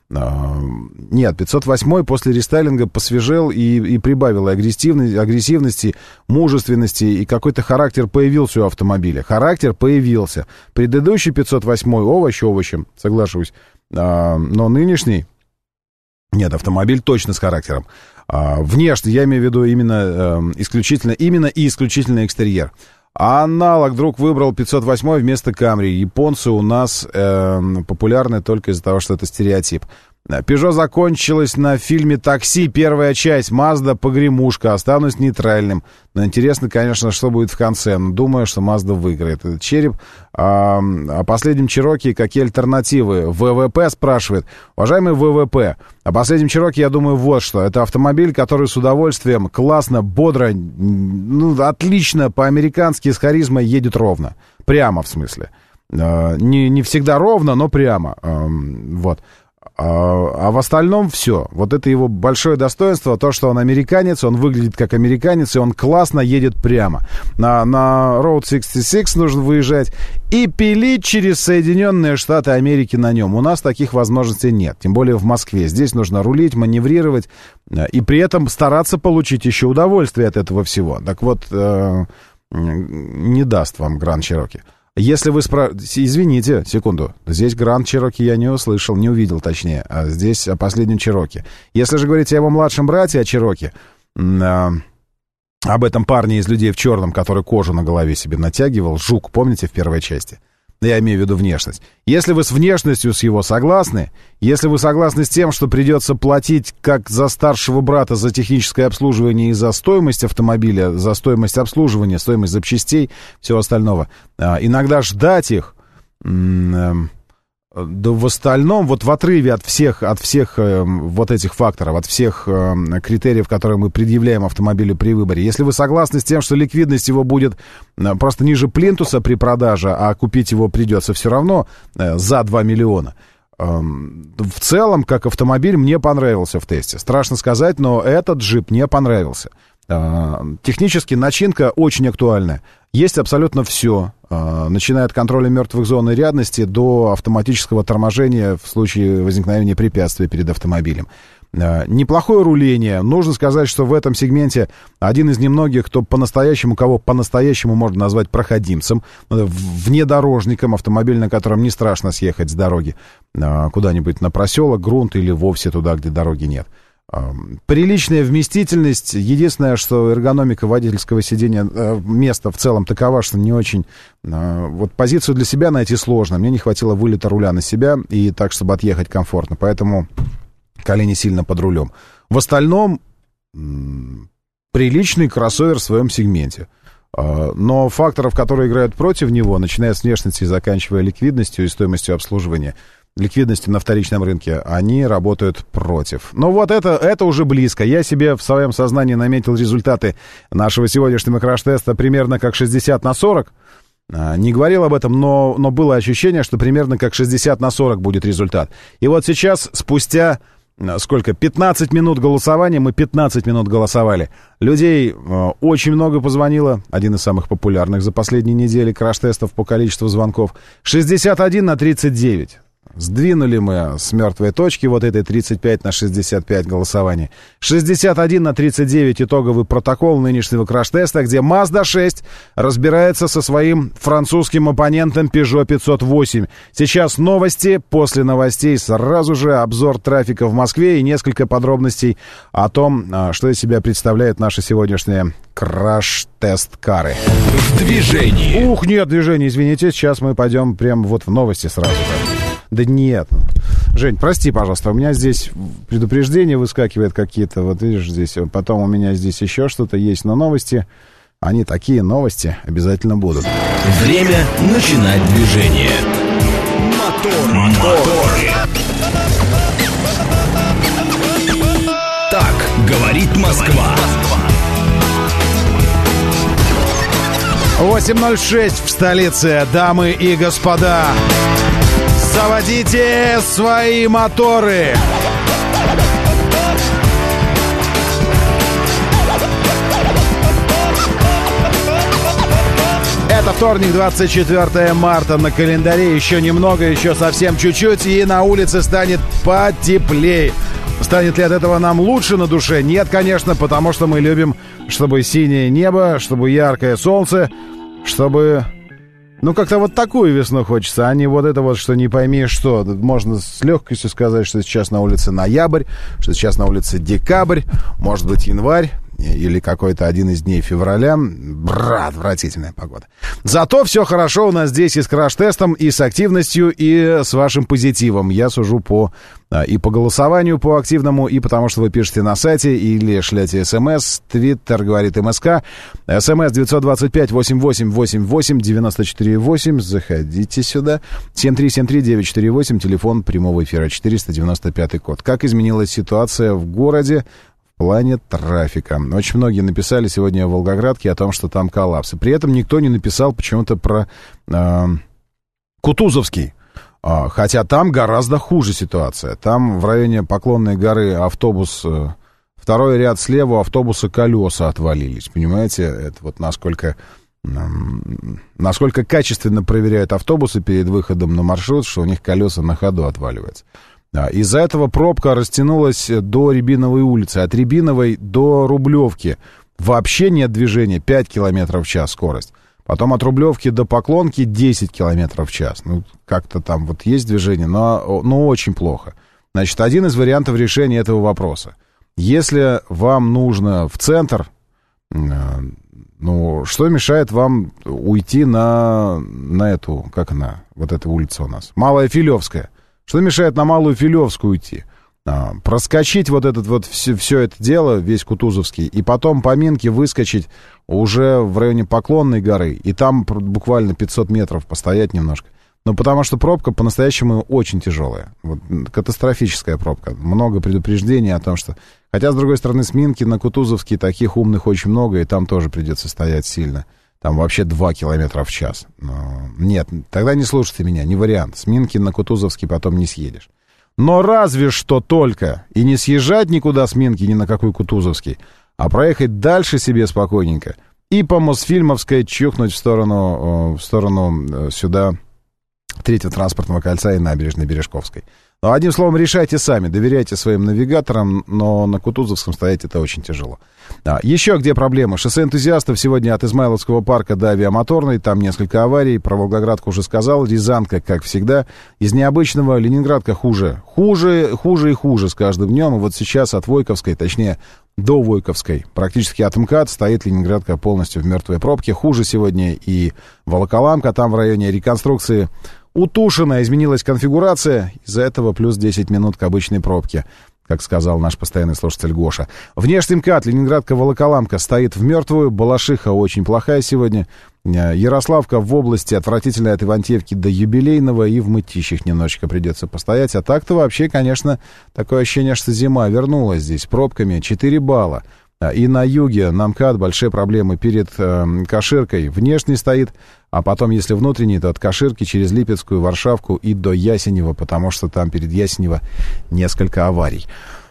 Нет, 508-й после рестайлинга посвежел и прибавил агрессивности, мужественности, и какой-то характер появился у автомобиля. Характер появился. Предыдущий 508-й овощем, соглашусь, но нынешний... Нет, автомобиль точно с характером. Внешне, я имею в виду именно исключительно экстерьер. А аналог вдруг выбрал 508 вместо Camry. Японцы у нас популярны только из-за того, что это стереотип. Peugeot закончилась на фильме «Такси», первая часть. Mazda погремушка, останусь нейтральным. Но интересно, конечно, что будет в конце. Но думаю, что Mazda выиграет этот череп. О последнем Cherokee какие альтернативы? ВВП спрашивает. Уважаемый ВВП, о последнем Cherokee я думаю вот что. Это автомобиль, который с удовольствием, классно, бодро, отлично, по-американски с харизмой едет ровно. Прямо, в смысле. Не всегда ровно, но прямо. Вот. А в остальном все. Вот это его большое достоинство, то, что он американец, он выглядит как американец, и он классно едет прямо. На Road 66 нужно выезжать и пилить через Соединенные Штаты Америки на нем. У нас таких возможностей нет, тем более в Москве. Здесь нужно рулить, маневрировать, и при этом стараться получить еще удовольствие от этого всего. Так вот, не даст вам Grand Cherokee. Если вы Извините, секунду. Здесь Grand Cherokee я не услышал, не увидел точнее. А здесь о последнем Cherokee. Если же говорить о его младшем брате, о Cherokee, об этом парне из «Людей в черном», который кожу на голове себе натягивал, жук, помните, в первой части? Я имею в виду внешность. Если вы с внешностью с его согласны, если вы согласны с тем, что придется платить как за старшего брата за техническое обслуживание и за стоимость автомобиля, за стоимость обслуживания, стоимость запчастей, всего остального, иногда ждать их, да в остальном, вот в отрыве от всех вот этих факторов, от всех критериев, которые мы предъявляем автомобилю при выборе, если вы согласны с тем, что ликвидность его будет просто ниже плинтуса при продаже, а купить его придется все равно за 2 миллиона, в целом, как автомобиль, мне понравился в тесте. Страшно сказать, но этот джип мне понравился. Технически начинка очень актуальная. Есть абсолютно все, начиная от контроля мертвых зон и рядности до автоматического торможения в случае возникновения препятствий перед автомобилем. Неплохое руление. Нужно сказать, что в этом сегменте один из немногих, кого по-настоящему можно назвать проходимцем, внедорожником, автомобиль, на котором не страшно съехать с дороги куда-нибудь на проселок, грунт или вовсе туда, где дороги нет. Приличная вместительность. Единственное, что эргономика водительского сидения, места в целом такова, что не очень... Вот позицию для себя найти сложно. Мне не хватило вылета руля на себя, и так, чтобы отъехать комфортно. Поэтому колени сильно под рулем. В остальном, приличный кроссовер в своем сегменте. Но факторов, которые играют против него, начиная с внешности и заканчивая ликвидностью и стоимостью обслуживания, ликвидности на вторичном рынке, они работают против. Но вот это уже близко. Я себе в своем сознании наметил результаты нашего сегодняшнего краш-теста примерно как 60/40. Не говорил об этом, но было ощущение, что примерно как 60/40 будет результат. И вот сейчас, спустя 15 минут голосования, мы 15 минут голосовали. Людей очень много позвонило. Один из самых популярных за последние недели краш-тестов по количеству звонков. 61/39. Сдвинули мы с мертвой точки вот этой 35/65 голосования. 61/39 итоговый протокол нынешнего краш-теста, где Mazda 6 разбирается со своим французским оппонентом Peugeot 508. Сейчас новости, после новостей сразу же обзор трафика в Москве и несколько подробностей о том, что из себя представляет наша сегодняшняя краш-тест-кары. В движении. Ух, нет движения, извините, сейчас мы пойдем прямо вот в новости сразу же. Да нет. Жень, прости, пожалуйста, у меня здесь предупреждения выскакивают какие-то. Вот видишь, здесь, потом у меня здесь еще что-то есть. Но новости, они такие новости обязательно будут. Время начинать движение. Мотор. Говорит Москва. 8:06 в столице. Дамы и господа, заводите свои моторы. Это вторник, 24 марта на календаре. Еще немного, еще совсем чуть-чуть, и на улице станет потеплее. Станет ли от этого нам лучше на душе? Нет, конечно, потому что мы любим, чтобы синее небо, чтобы яркое солнце, чтобы... Ну, как-то вот такую весну хочется, а не вот это вот, что не пойми что. Можно с легкостью сказать, что сейчас на улице ноябрь, что сейчас на улице декабрь, может быть, январь. Или какой-то один из дней февраля. Отвратительная погода. Зато все хорошо у нас здесь и с краш-тестом, и с активностью, и с вашим позитивом. Я сужу и по голосованию, по активному, и потому что вы пишете на сайте или шлете смс. Твиттер говорит МСК. СМС 925-88-88-94-8. Заходите сюда. 7373948. Телефон прямого эфира 495 код. Как изменилась ситуация в городе в плане трафика? Очень многие написали сегодня в Волгоградке о том, что там коллапс. И при этом никто не написал почему-то про Кутузовский. Хотя там гораздо хуже ситуация. Там в районе Поклонной горы автобус, второй ряд слева, автобуса колеса отвалились. Понимаете, это вот насколько качественно проверяют автобусы перед выходом на маршрут, что у них колеса на ходу отваливаются. Из-за этого пробка растянулась до Рябиновой улицы. От Рябиновой до Рублевки вообще нет движения, 5 км в час скорость. Потом от Рублевки до Поклонки 10 км в час. Ну, как-то там вот есть движение, но очень плохо. Значит, один из вариантов решения этого вопроса. Если вам нужно в центр, что мешает вам уйти на эту, как она, вот эта улица у нас, Малая Филевская. Что мешает на Малую Филевскую уйти? Проскочить вот этот вот все это дело, весь Кутузовский, и потом по Минке выскочить уже в районе Поклонной горы, и там буквально 500 метров постоять немножко. Потому что пробка по-настоящему очень тяжелая. Вот, катастрофическая пробка. Много предупреждений о том, что... Хотя, с другой стороны, с Минки на Кутузовский таких умных очень много, и там тоже придется стоять сильно. Там вообще 2 километра в час. Нет, тогда не слушайте меня, не вариант. С Минки на Кутузовский потом не съедешь. Но разве что только и не съезжать никуда с Минки, ни на какой Кутузовский, а проехать дальше себе спокойненько и по Мосфильмовской чухнуть в сторону сюда Третьего транспортного кольца и набережной Бережковской. Но одним словом, решайте сами, доверяйте своим навигаторам, но на Кутузовском стоять это очень тяжело. Еще где проблема? Шоссе энтузиастов сегодня от Измайловского парка до Авиамоторной, там несколько аварий, про Волгоградку уже сказал, Рязанка, как всегда, из необычного, Ленинградка хуже и хуже с каждым днем, и вот сейчас от Войковской, точнее, до Войковской, практически от МКАД стоит Ленинградка полностью в мертвой пробке, хуже сегодня и Волоколамка, там в районе реконструкции утушена, изменилась конфигурация, из-за этого плюс 10 минут к обычной пробке, как сказал наш постоянный слушатель Гоша. Внешний МКАД, Ленинградка-Волоколамка стоит в мертвую, Балашиха очень плохая сегодня, Ярославка в области отвратительная от Ивантеевки до Юбилейного, и в Мытищах немножечко придется постоять, а так-то вообще, конечно, такое ощущение, что зима вернулась здесь пробками, 4 балла. И на юге, на МКАД, большие проблемы перед Каширкой. Внешний стоит, а потом, если внутренний, то от Каширки через Липецкую, Варшавку и до Ясенева, потому что там перед Ясенево несколько аварий.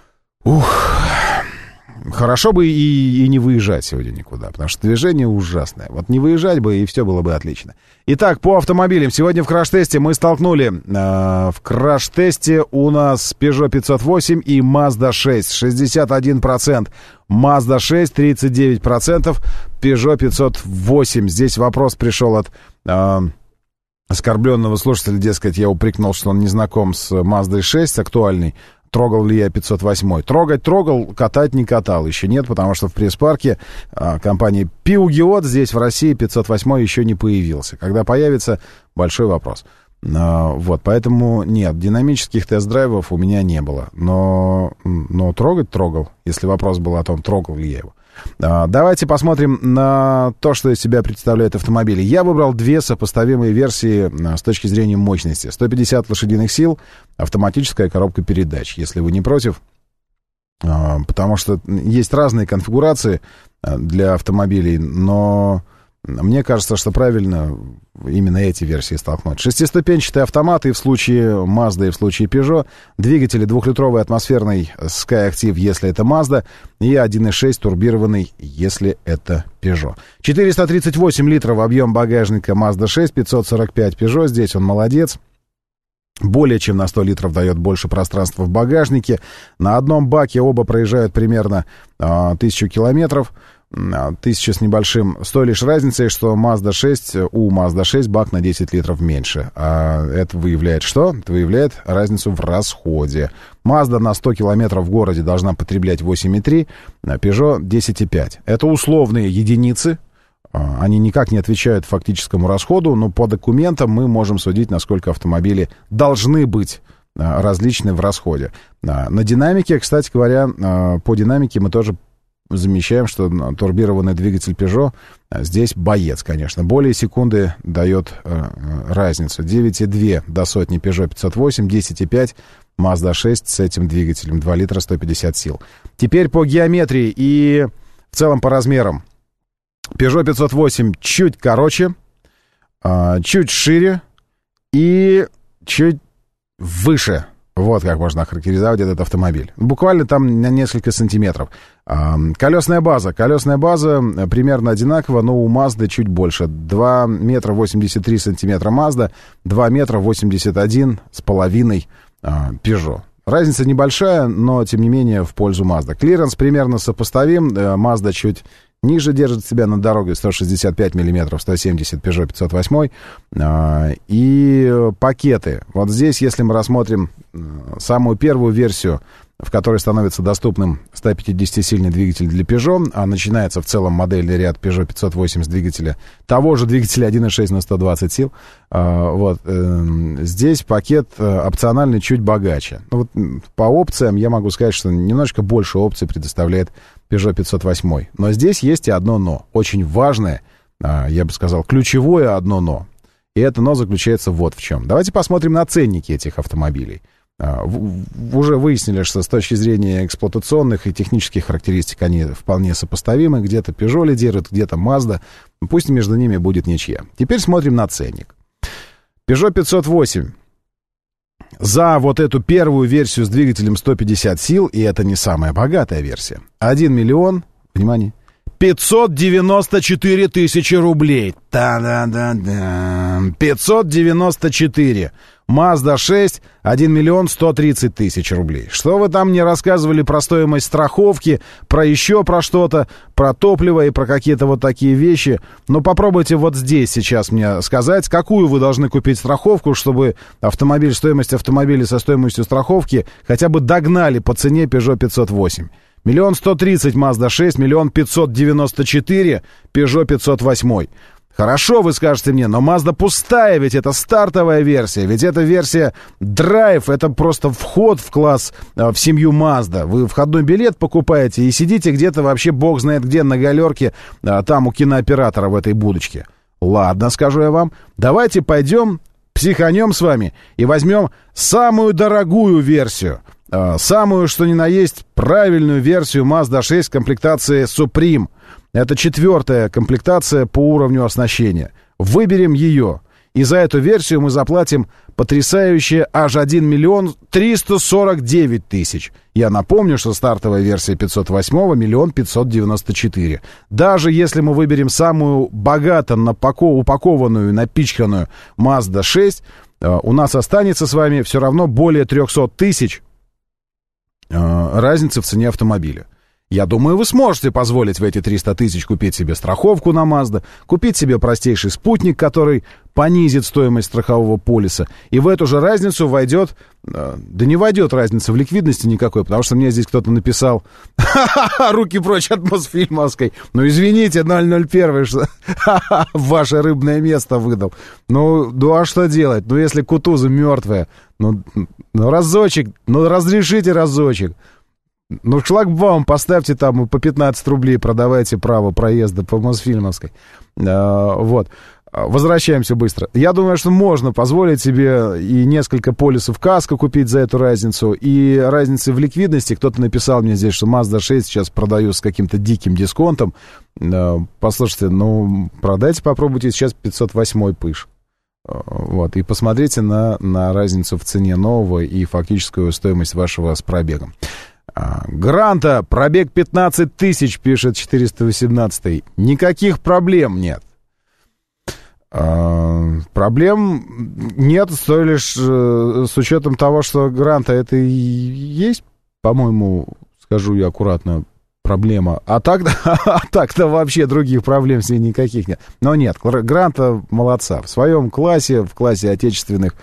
Хорошо бы и не выезжать сегодня никуда, потому что движение ужасное. Вот не выезжать бы, и все было бы отлично. Итак, по автомобилям. Сегодня в краш-тесте мы столкнули. В краш-тесте у нас Peugeot 508 и Mazda 6. 61%. Mazda 6, 39%. Peugeot 508. Здесь вопрос пришел от оскорбленного слушателя. Дескать, я упрекнул, что он не знаком с Mazda 6 актуальный. Трогал ли я 508? Трогал, катать не катал. Еще нет, потому что в пресс-парке компании Peugeot здесь в России 508 еще не появился. Когда появится, большой вопрос. Вот, поэтому нет, динамических тест-драйвов у меня не было. Но трогать трогал, если вопрос был о том, трогал ли я его. Давайте посмотрим на то, что из себя представляет автомобиль. Я выбрал две сопоставимые версии с точки зрения мощности. 150 лошадиных сил, автоматическая коробка передач. Если вы не против, Потому что есть разные конфигурации для автомобилей, но мне кажется, что правильно именно эти версии столкнуть. Шестиступенчатый автомат и в случае Mazda, и в случае Peugeot. Двигатели 2-литровый атмосферный Skyactiv, если это Mazda, и 1.6 турбированный, если это Peugeot. 438 литров объем багажника Mazda 6, 545 Peugeot. Здесь он молодец. Более чем на 100 литров дает больше пространства в багажнике. На одном баке оба проезжают примерно 1000 километров. 1000 с небольшим, с той лишь разницей, что у Mazda 6 бак на 10 литров меньше. А это выявляет что? Это выявляет разницу в расходе. Mazda на 100 километров в городе должна потреблять 8,3, а Peugeot 10,5. Это условные единицы. Они никак не отвечают фактическому расходу, но по документам мы можем судить, насколько автомобили должны быть различны в расходе. На динамике, кстати говоря, по динамике мы тоже замечаем, что турбированный двигатель Peugeot здесь боец, конечно. Более секунды дает разницу. 9,2 до сотни Peugeot 508, 10,5 Mazda 6 с этим двигателем, 2 литра 150 сил. Теперь по геометрии и в целом по размерам. Peugeot 508 чуть короче, чуть шире и чуть выше. Вот как можно охарактеризовать этот автомобиль. Буквально там на несколько сантиметров. Колесная база примерно одинакова, но у Mazda чуть больше. 2 метра 83 сантиметра Mazda, 2 метра 81 с половиной Peugeot. Разница небольшая, но тем не менее в пользу Mazda. Клиренс примерно сопоставим. Mazda чуть ниже держит себя над дорогой, 165 мм, 170 Peugeot 508. И пакеты. Вот здесь, если мы рассмотрим самую первую версию, в которой становится доступным 150-сильный двигатель для Peugeot, а начинается в целом модельный ряд Peugeot 508 с двигателя, того же двигателя 1.6 на 120 сил. Здесь пакет опциональный чуть богаче. Вот по опциям я могу сказать, что немножко больше опций предоставляет Peugeot 508. Но здесь есть и одно «но». Очень важное, я бы сказал, ключевое одно «но». И это «но» заключается вот в чем. Давайте посмотрим на ценники этих автомобилей. Уже выяснили, что с точки зрения эксплуатационных и технических характеристик они вполне сопоставимы. Где-то Peugeot лидирует, где-то Mazda. Пусть между ними будет ничья. Теперь смотрим на ценник. Peugeot 508 за вот эту первую версию с двигателем 150 сил, и это не самая богатая версия, 1 миллион, внимание, 594 тысячи рублей. Та-да-да-да. 594. Mazda 6, 1 миллион 130 тысяч рублей. Что вы там мне рассказывали про стоимость страховки, про еще про что-то, про топливо и про какие-то вот такие вещи? Ну, попробуйте вот здесь сейчас мне сказать, какую вы должны купить страховку, чтобы стоимость автомобиля со стоимостью страховки хотя бы догнали по цене Peugeot 508. 1 130 Mazda 6, 1 594 Peugeot 508. Хорошо, вы скажете мне, но Mazda пустая, ведь это стартовая версия, ведь это версия Drive, это просто вход в класс, в семью Mazda. Вы входной билет покупаете и сидите где-то вообще бог знает где, на галерке, там у кинооператора в этой будочке. Ладно, скажу я вам, давайте пойдем, психанем с вами и возьмем самую дорогую версию. Самую, что ни на есть, правильную версию Mazda 6 комплектации Supreme. Это 4-я комплектация по уровню оснащения. Выберем ее. И за эту версию мы заплатим потрясающие аж 1 миллион 349 тысяч. Я напомню, что стартовая версия 508 1 594. Даже если мы выберем самую богато упакованную, напичканную Mazda 6, у нас останется с вами все равно более 300 тысяч разницы в цене автомобиля. Я думаю, вы сможете позволить в эти 300 тысяч купить себе страховку на Mazda, купить себе простейший спутник, который понизит стоимость страхового полиса, и в эту же разницу войдет... Да не войдет разница в ликвидности никакой, потому что мне здесь кто-то написал «Руки прочь от Мосфильмовской». Ну, извините, 001, что ваше рыбное место выдал. Ну, а что делать? Ну, если Кутуза мертвая, ну разочек, ну, разрешите разочек. Ну, шлагбаум поставьте там по 15 рублей, продавайте право проезда по Мосфильмовской. Вот. Возвращаемся быстро. Я думаю, что можно позволить себе и несколько полисов каско купить за эту разницу, и разницы в ликвидности. Кто-то написал мне здесь, что Mazda 6 сейчас продаю с каким-то диким дисконтом. Послушайте, продайте, попробуйте сейчас 508-й пыш. Вот, и посмотрите на разницу в цене нового и фактическую стоимость вашего с пробегом. Гранта, пробег 15 тысяч, пишет 418-й. Никаких проблем нет. Проблем нет, с той лишь с учетом того, что Гранта это и есть, по-моему, скажу я аккуратно, проблема. А так-то вообще других проблем с ней никаких нет. Но нет, Гранта молодца. В своем классе, в классе отечественных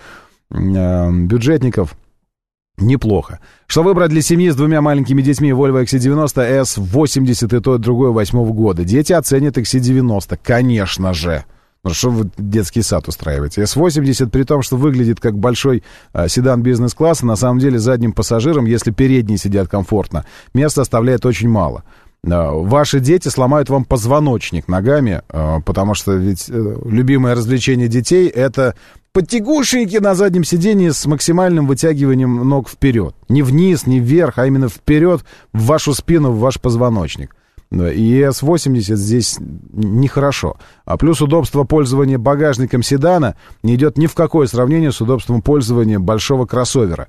бюджетников, неплохо. Что выбрать для семьи с двумя маленькими детьми? Volvo XC90 S80 и то, и другое 8-го года. Дети оценят XC90, конечно же. Ну, что вы детский сад устраиваете? S80, при том, что выглядит как большой седан бизнес-класса, на самом деле задним пассажирам, если передние сидят комфортно, места оставляет очень мало. Ваши дети сломают вам позвоночник ногами, потому что ведь любимое развлечение детей — это подтягушники на заднем сидении с максимальным вытягиванием ног вперед. Не вниз, не вверх, а именно вперед, в вашу спину, в ваш позвоночник. И S80 здесь нехорошо. А плюс удобство пользования багажником седана не идет ни в какое сравнение с удобством пользования большого кроссовера.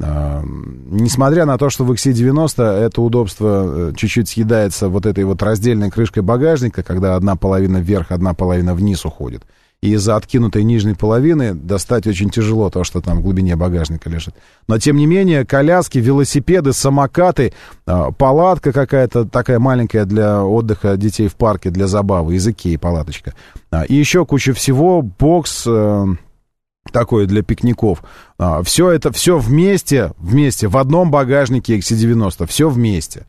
Несмотря на то, что в XC90 это удобство чуть-чуть съедается вот этой вот раздельной крышкой багажника, когда одна половина вверх, одна половина вниз уходит. И из-за откинутой нижней половины достать очень тяжело то, что там в глубине багажника лежит. Но, тем не менее, коляски, велосипеды, самокаты, палатка какая-то такая маленькая для отдыха детей в парке, для забавы, из Икеи палаточка. И еще куча всего, бокс такой для пикников. Все это, все вместе, в одном багажнике XC90, все вместе.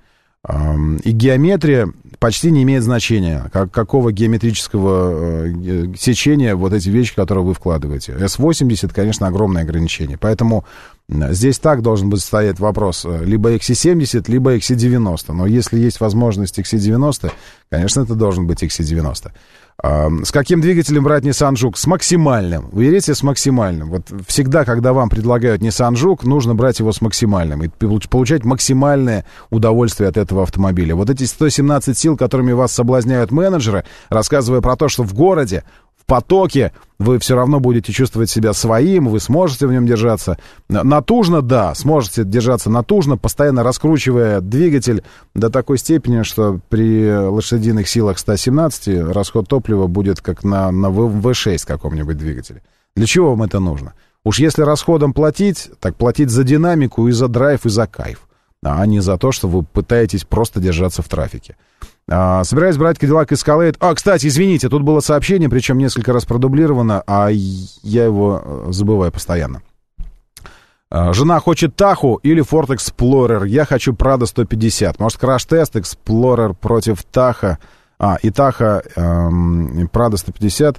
И геометрия почти не имеет значения, какого геометрического сечения вот эти вещи, которые вы вкладываете. S80, конечно, огромное ограничение. Поэтому здесь так должен быть стоять вопрос: либо XC70, либо XC90. Но если есть возможность XC90, конечно, это должен быть XC90. С каким двигателем брать Nissan Juke? С максимальным. Вы верите, с максимальным. Вот всегда, когда вам предлагают Nissan Juke, нужно брать его с максимальным и получать максимальное удовольствие от этого автомобиля. Вот эти 117 сил, которыми вас соблазняют менеджеры, рассказывая про то, что в городе, в потоке вы все равно будете чувствовать себя своим, вы сможете в нем держаться натужно, да, сможете держаться натужно, постоянно раскручивая двигатель до такой степени, что при лошадиных силах 117 расход топлива будет как на V6 каком-нибудь двигателе. Для чего вам это нужно? Уж если расходом платить, так платить за динамику и за драйв, и за кайф, а не за то, что вы пытаетесь просто держаться в трафике. Собираюсь брать Cadillac Escalade. Кстати, извините, тут было сообщение, причем несколько раз продублировано, а я его забываю постоянно. Жена хочет Tahoe или Ford Explorer. Я хочу Prado 150. Может, краш-тест Explorer против Tahoe. И Tahoe, Prado 150.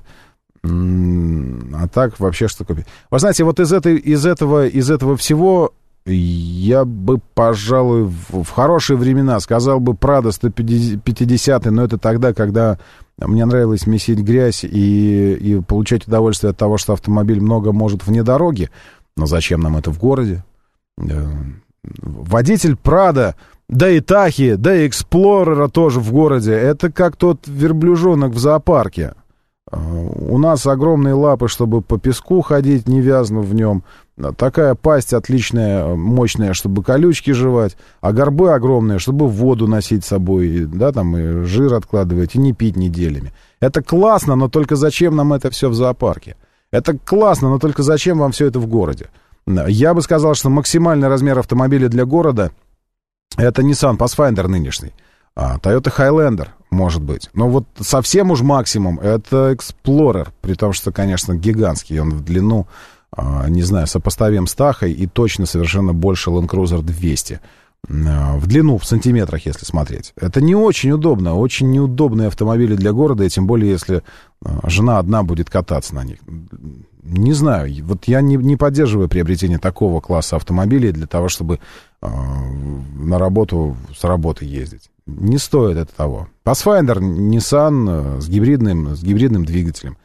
А так вообще что купить? Вы знаете, вот из этого всего я бы, пожалуй, в хорошие времена сказал бы Prado 150, но это тогда, когда мне нравилось месить грязь и получать удовольствие от того, что автомобиль много может вне дороги. Но зачем нам это в городе? Водитель Prado, да и Tahoe, да и Explorer тоже в городе. Это как тот верблюжонок в зоопарке. У нас огромные лапы, чтобы по песку ходить, не вязнув в нем. Такая пасть отличная, мощная, чтобы колючки жевать. А горбы огромные, чтобы воду носить с собой, да, там и жир откладывать, и не пить неделями. Это классно, но только зачем нам это все в зоопарке? Это классно, но только зачем вам все это в городе? Я бы сказал, что максимальный размер автомобиля для города — это Nissan Pathfinder нынешний. Toyota Highlander, может быть. Но вот совсем уж максимум — это Explorer, при том, что, конечно, гигантский. Он в длину, не знаю, сопоставим с Tahoe и точно совершенно больше Land Cruiser 200. В длину, в сантиметрах, если смотреть. Это не очень удобно, очень неудобные автомобили для города, и тем более, если жена одна будет кататься на них. Не знаю, вот я не поддерживаю приобретение такого класса автомобилей для того, чтобы на работу, с работы ездить. Не стоит это того. Pathfinder, Nissan с гибридным двигателем.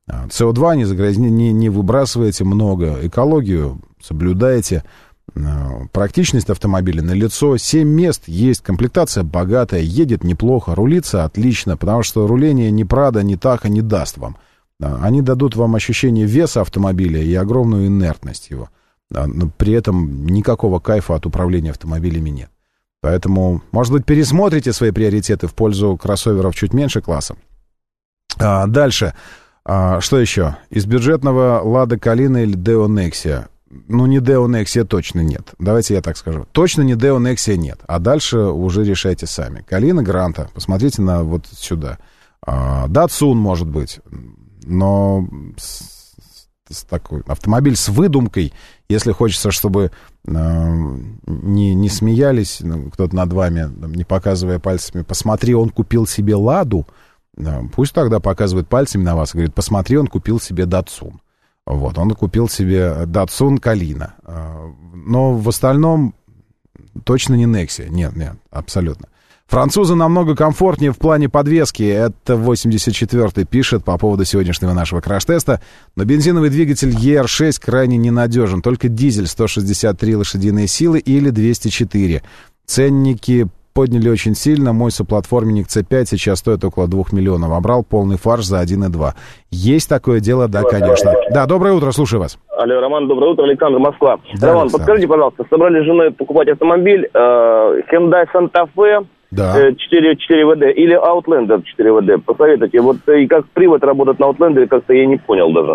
СО2 не выбрасываете много, экологию соблюдаете, практичность автомобиля налицо, 7 мест есть, комплектация богатая, едет неплохо, рулится отлично, потому что руление ни Прада, ни Таха не даст вам. Они дадут вам ощущение веса автомобиля и огромную инертность его. Но при этом никакого кайфа от управления автомобилями нет. Поэтому, может быть, пересмотрите свои приоритеты в пользу кроссоверов чуть меньше класса. Дальше. Что еще? Из бюджетного Лада Калина или Део Нексия? Ну, не Део Нексия точно нет. Давайте я так скажу. Точно не Део Нексия нет. А дальше уже решайте сами. Калина Гранта. Посмотрите на вот сюда. Датсун, может быть. Но такой автомобиль с выдумкой. Если хочется, чтобы не смеялись кто-то над вами, не показывая пальцами, посмотри, он купил себе Ладу. Пусть тогда показывает пальцами на вас и говорит, посмотри, он купил себе Датсун. Вот, он купил себе Датсун Калина. Но в остальном точно не Нексия. Нет, абсолютно. Французы намного комфортнее в плане подвески. Это 84-й пишет по поводу сегодняшнего нашего краш-теста. Но бензиновый двигатель ER6 крайне ненадежен. Только дизель 163 лошадиные силы или 204. Ценники подняли очень сильно. Мой соплатформенник C5 сейчас стоит около 2 миллионов. А брал полный фарш за 1,2. Есть такое дело, да, конечно. Да, доброе утро, слушаю вас. Алло, Роман, доброе утро, Александр, Москва. Да, Роман, Александр. подскажите, пожалуйста, собрали с женой покупать автомобиль Hyundai Santa Fe 4 ВД или Outlander 4 ВД. Посоветуйте. Вот и как привод работает на Outlander, как-то я не понял даже.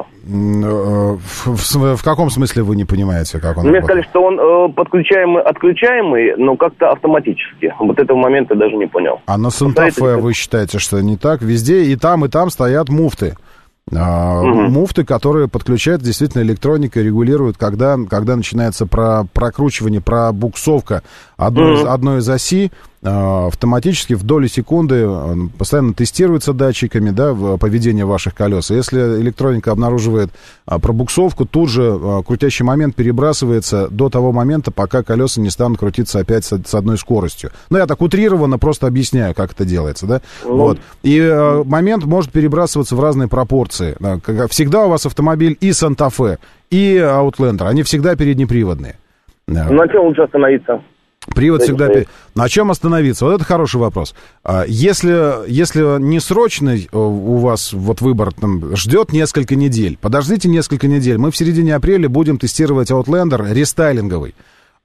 В каком смысле вы не понимаете, как он Мне работает? сказали, что он подключаемый, отключаемый, но как-то автоматически. Вот этого момента даже не понял. А на Santa Fe вы считаете, что не так? Везде и там стоят муфты. Муфты, которые подключают действительно электроникой, регулируют, когда начинается прокручивание, пробуксовка одной из оси, автоматически в долю секунды постоянно тестируется датчиками, да, поведение ваших колес. И если электроника обнаруживает пробуксовку, тут же крутящий момент перебрасывается до того момента, пока колеса не станут крутиться опять с одной скоростью. Ну, я так утрированно просто объясняю, как это делается, да? Вот. И момент может перебрасываться в разные пропорции. Всегда у вас автомобиль и Santa Fe, и Outlander, они всегда переднеприводные. На чем лучше остановиться? Привод всегда... На чем остановиться? Вот это хороший вопрос. Если не срочный у вас вот выбор там, ждет несколько недель, подождите несколько недель. Мы в середине апреля будем тестировать Outlander рестайлинговый.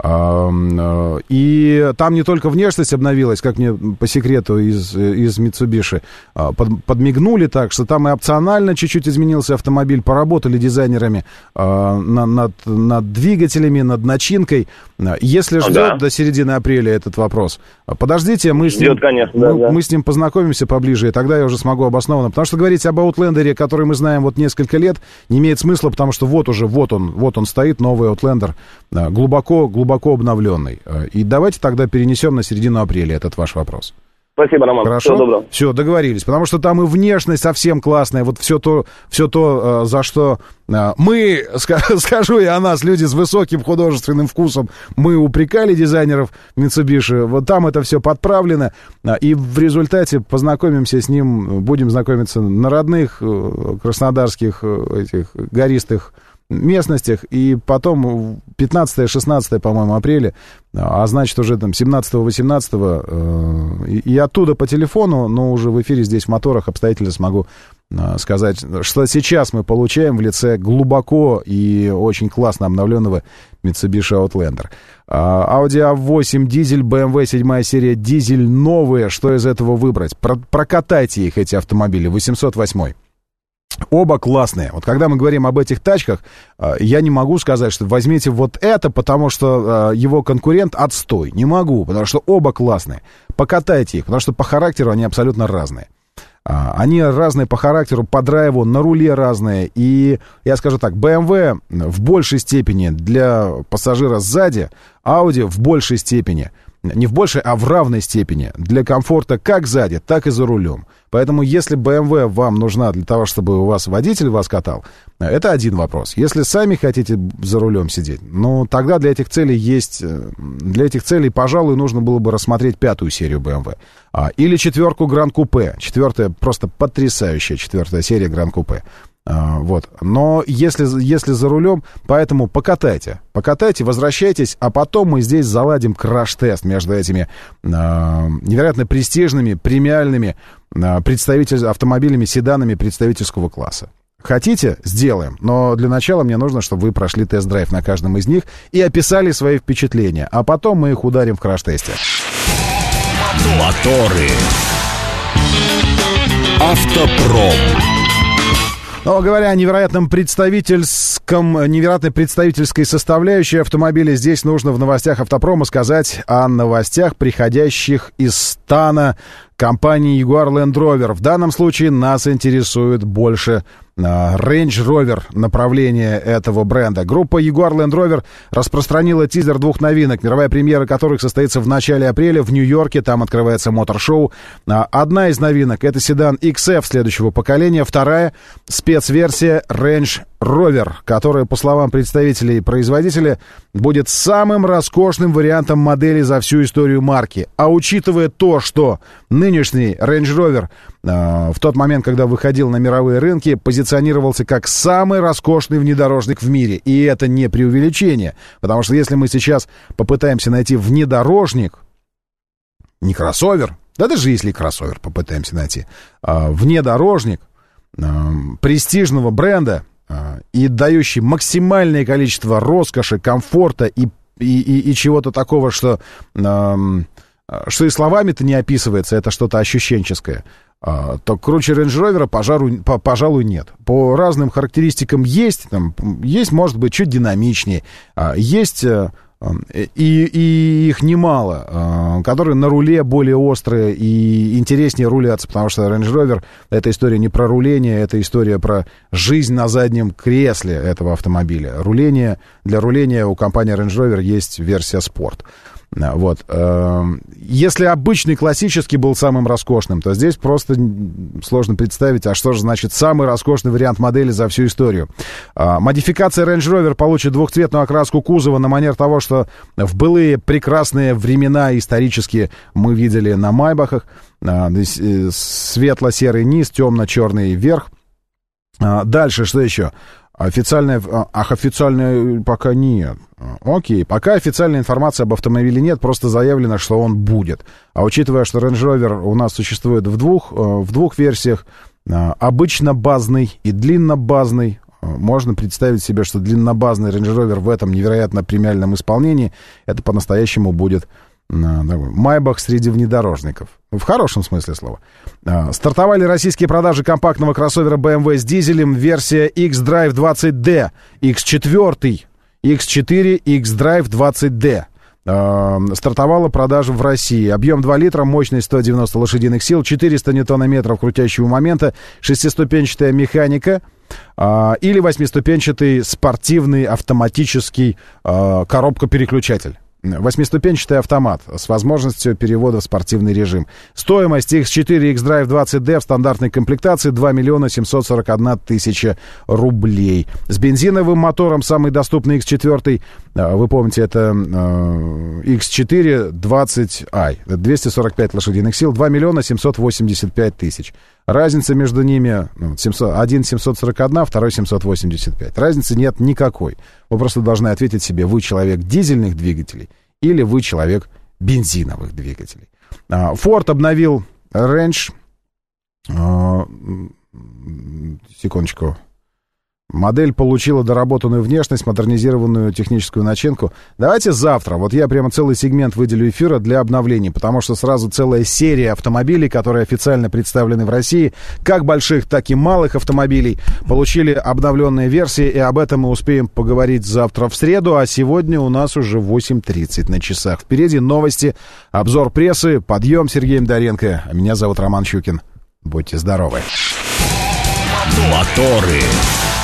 И там не только внешность обновилась, как мне по секрету из Mitsubishi подмигнули так, что там и опционально чуть-чуть изменился автомобиль, поработали дизайнерами над двигателями, над начинкой. Если ждет до середины апреля этот вопрос, подождите, мы с ним познакомимся поближе, и тогда я уже смогу обоснованно. Потому что говорить об Outlander, который мы знаем вот несколько лет, не имеет смысла, потому что вот он стоит, новый Outlander, глубоко обновленный. И давайте тогда перенесем на середину апреля этот ваш вопрос. Спасибо, Роман. Хорошо? Всего доброго. Все, договорились. Потому что там и внешность совсем классная. Вот все то, за что мы, скажу я о нас, люди с высоким художественным вкусом, мы упрекали дизайнеров Mitsubishi. Вот там это все подправлено. И в результате познакомимся с ним, будем знакомиться на родных краснодарских этих гористых местностях, и потом 15-16, по-моему, апреля, а значит, уже там 17-18, и оттуда по телефону, но уже в эфире здесь в моторах обстоятельно смогу сказать, что сейчас мы получаем в лице глубоко и очень классно обновленного Mitsubishi Outlander. Audi A8 дизель, BMW 7 серия дизель, новые, что из этого выбрать? Прокатайте их, эти автомобили, 808. Оба классные. Вот когда мы говорим об этих тачках, я не могу сказать, что возьмите вот это, потому что его конкурент отстой. Не могу, потому что оба классные. Покатайте их, потому что по характеру они абсолютно разные. Они разные по характеру, по драйву, на руле разные. И я скажу так, BMW в большей степени для пассажира сзади, Audi в большей степени, не в большей, а в равной степени для комфорта как сзади, так и за рулем. Поэтому если BMW вам нужна для того, чтобы у вас водитель вас катал, это один вопрос. Если сами хотите за рулем сидеть, ну тогда для этих целей, пожалуй, нужно было бы рассмотреть 5-ю серию BMW. Или 4-ку Гран Купе. 4-я просто потрясающая 4-я серия Гран Купе. Вот. Но если за рулем, поэтому покатайте, возвращайтесь, а потом мы здесь заладим краш-тест между этими невероятно престижными, премиальными автомобилями, седанами представительского класса. Хотите? Сделаем. Но для начала мне нужно, чтобы вы прошли тест-драйв на каждом из них и описали свои впечатления. А потом мы их ударим в краш-тесте. Моторы. Автопром. Но говоря о невероятной представительской составляющей автомобиля, здесь нужно в новостях автопрома сказать о новостях, приходящих из стана компании Jaguar Land Rover. В данном случае нас интересует больше Range Rover направление этого бренда. Группа Jaguar Land Rover распространила тизер двух новинок, мировая премьера которых состоится в начале апреля в Нью-Йорке. Там открывается мотор-шоу. Одна из новинок — это седан XF следующего поколения. Вторая — спецверсия Range Rover, которая, по словам представителей и производителя, будет самым роскошным вариантом модели за всю историю марки. А учитывая то, что нынешний Range Rover в тот момент, когда выходил на мировые рынки, позиционировался как самый роскошный внедорожник в мире. И это не преувеличение. Потому что если мы сейчас попытаемся найти внедорожник, не кроссовер, да даже если кроссовер попытаемся найти, внедорожник престижного бренда и дающий максимальное количество роскоши, комфорта и чего-то такого, что и словами-то не описывается, это что-то ощущенческое, то круче Range Rover, пожалуй, нет. По разным характеристикам есть, может быть, чуть динамичнее, есть и их немало, которые на руле более острые и интереснее рулятся, потому что Range Rover — это история не про руление, это история про жизнь на заднем кресле этого автомобиля. Для руления у компании Range Rover есть версия спорт. Вот. Если обычный классический был самым роскошным, то здесь просто сложно представить, а что же значит самый роскошный вариант модели за всю историю. Модификация Range Rover получит двухцветную окраску кузова на манер того, что в былые прекрасные времена исторические мы видели на Майбахах. Светло-серый низ, темно-черный верх. Дальше, что еще? Официальная пока нет. Окей, пока официальной информации об автомобиле нет, просто заявлено, что он будет. А учитывая, что Range Rover у нас существует в двух версиях, обычно базный и длиннобазный, можно представить себе, что длиннобазный Range Rover в этом невероятно премиальном исполнении, это по-настоящему будет Майбах среди внедорожников. В хорошем смысле слова. Стартовали российские продажи компактного кроссовера BMW с дизелем, версия X-Drive 20D, X4, X-Drive 20D. Стартовала продажа в России. Объем 2 литра, мощность 190 лошадиных сил, 400 ньютон-метров крутящего момента, шестиступенчатая механика или восьмиступенчатый спортивный автоматический коробка-переключатель. Восьмиступенчатый автомат с возможностью перевода в спортивный режим. Стоимость X4 X-Drive 20D в стандартной комплектации 2 741 000 рублей. С бензиновым мотором самый доступный X4, вы помните, это X4 20i, 245 лошадиных сил, 2 785 000. Разница между ними, один 741, второй 785. Разницы нет никакой. Вы просто должны ответить себе, вы человек дизельных двигателей или вы человек бензиновых двигателей. Ford обновил Range. Секундочку. Модель получила доработанную внешность, модернизированную техническую начинку. Давайте завтра, вот я прямо целый сегмент выделю эфира для обновлений, потому что сразу целая серия автомобилей, которые официально представлены в России, как больших, так и малых автомобилей, получили обновленные версии, и об этом мы успеем поговорить завтра в среду, а сегодня у нас уже 8:30 на часах. Впереди новости, обзор прессы, подъем Сергеем Доренко. А меня зовут Роман Щукин. Будьте здоровы. Моторы.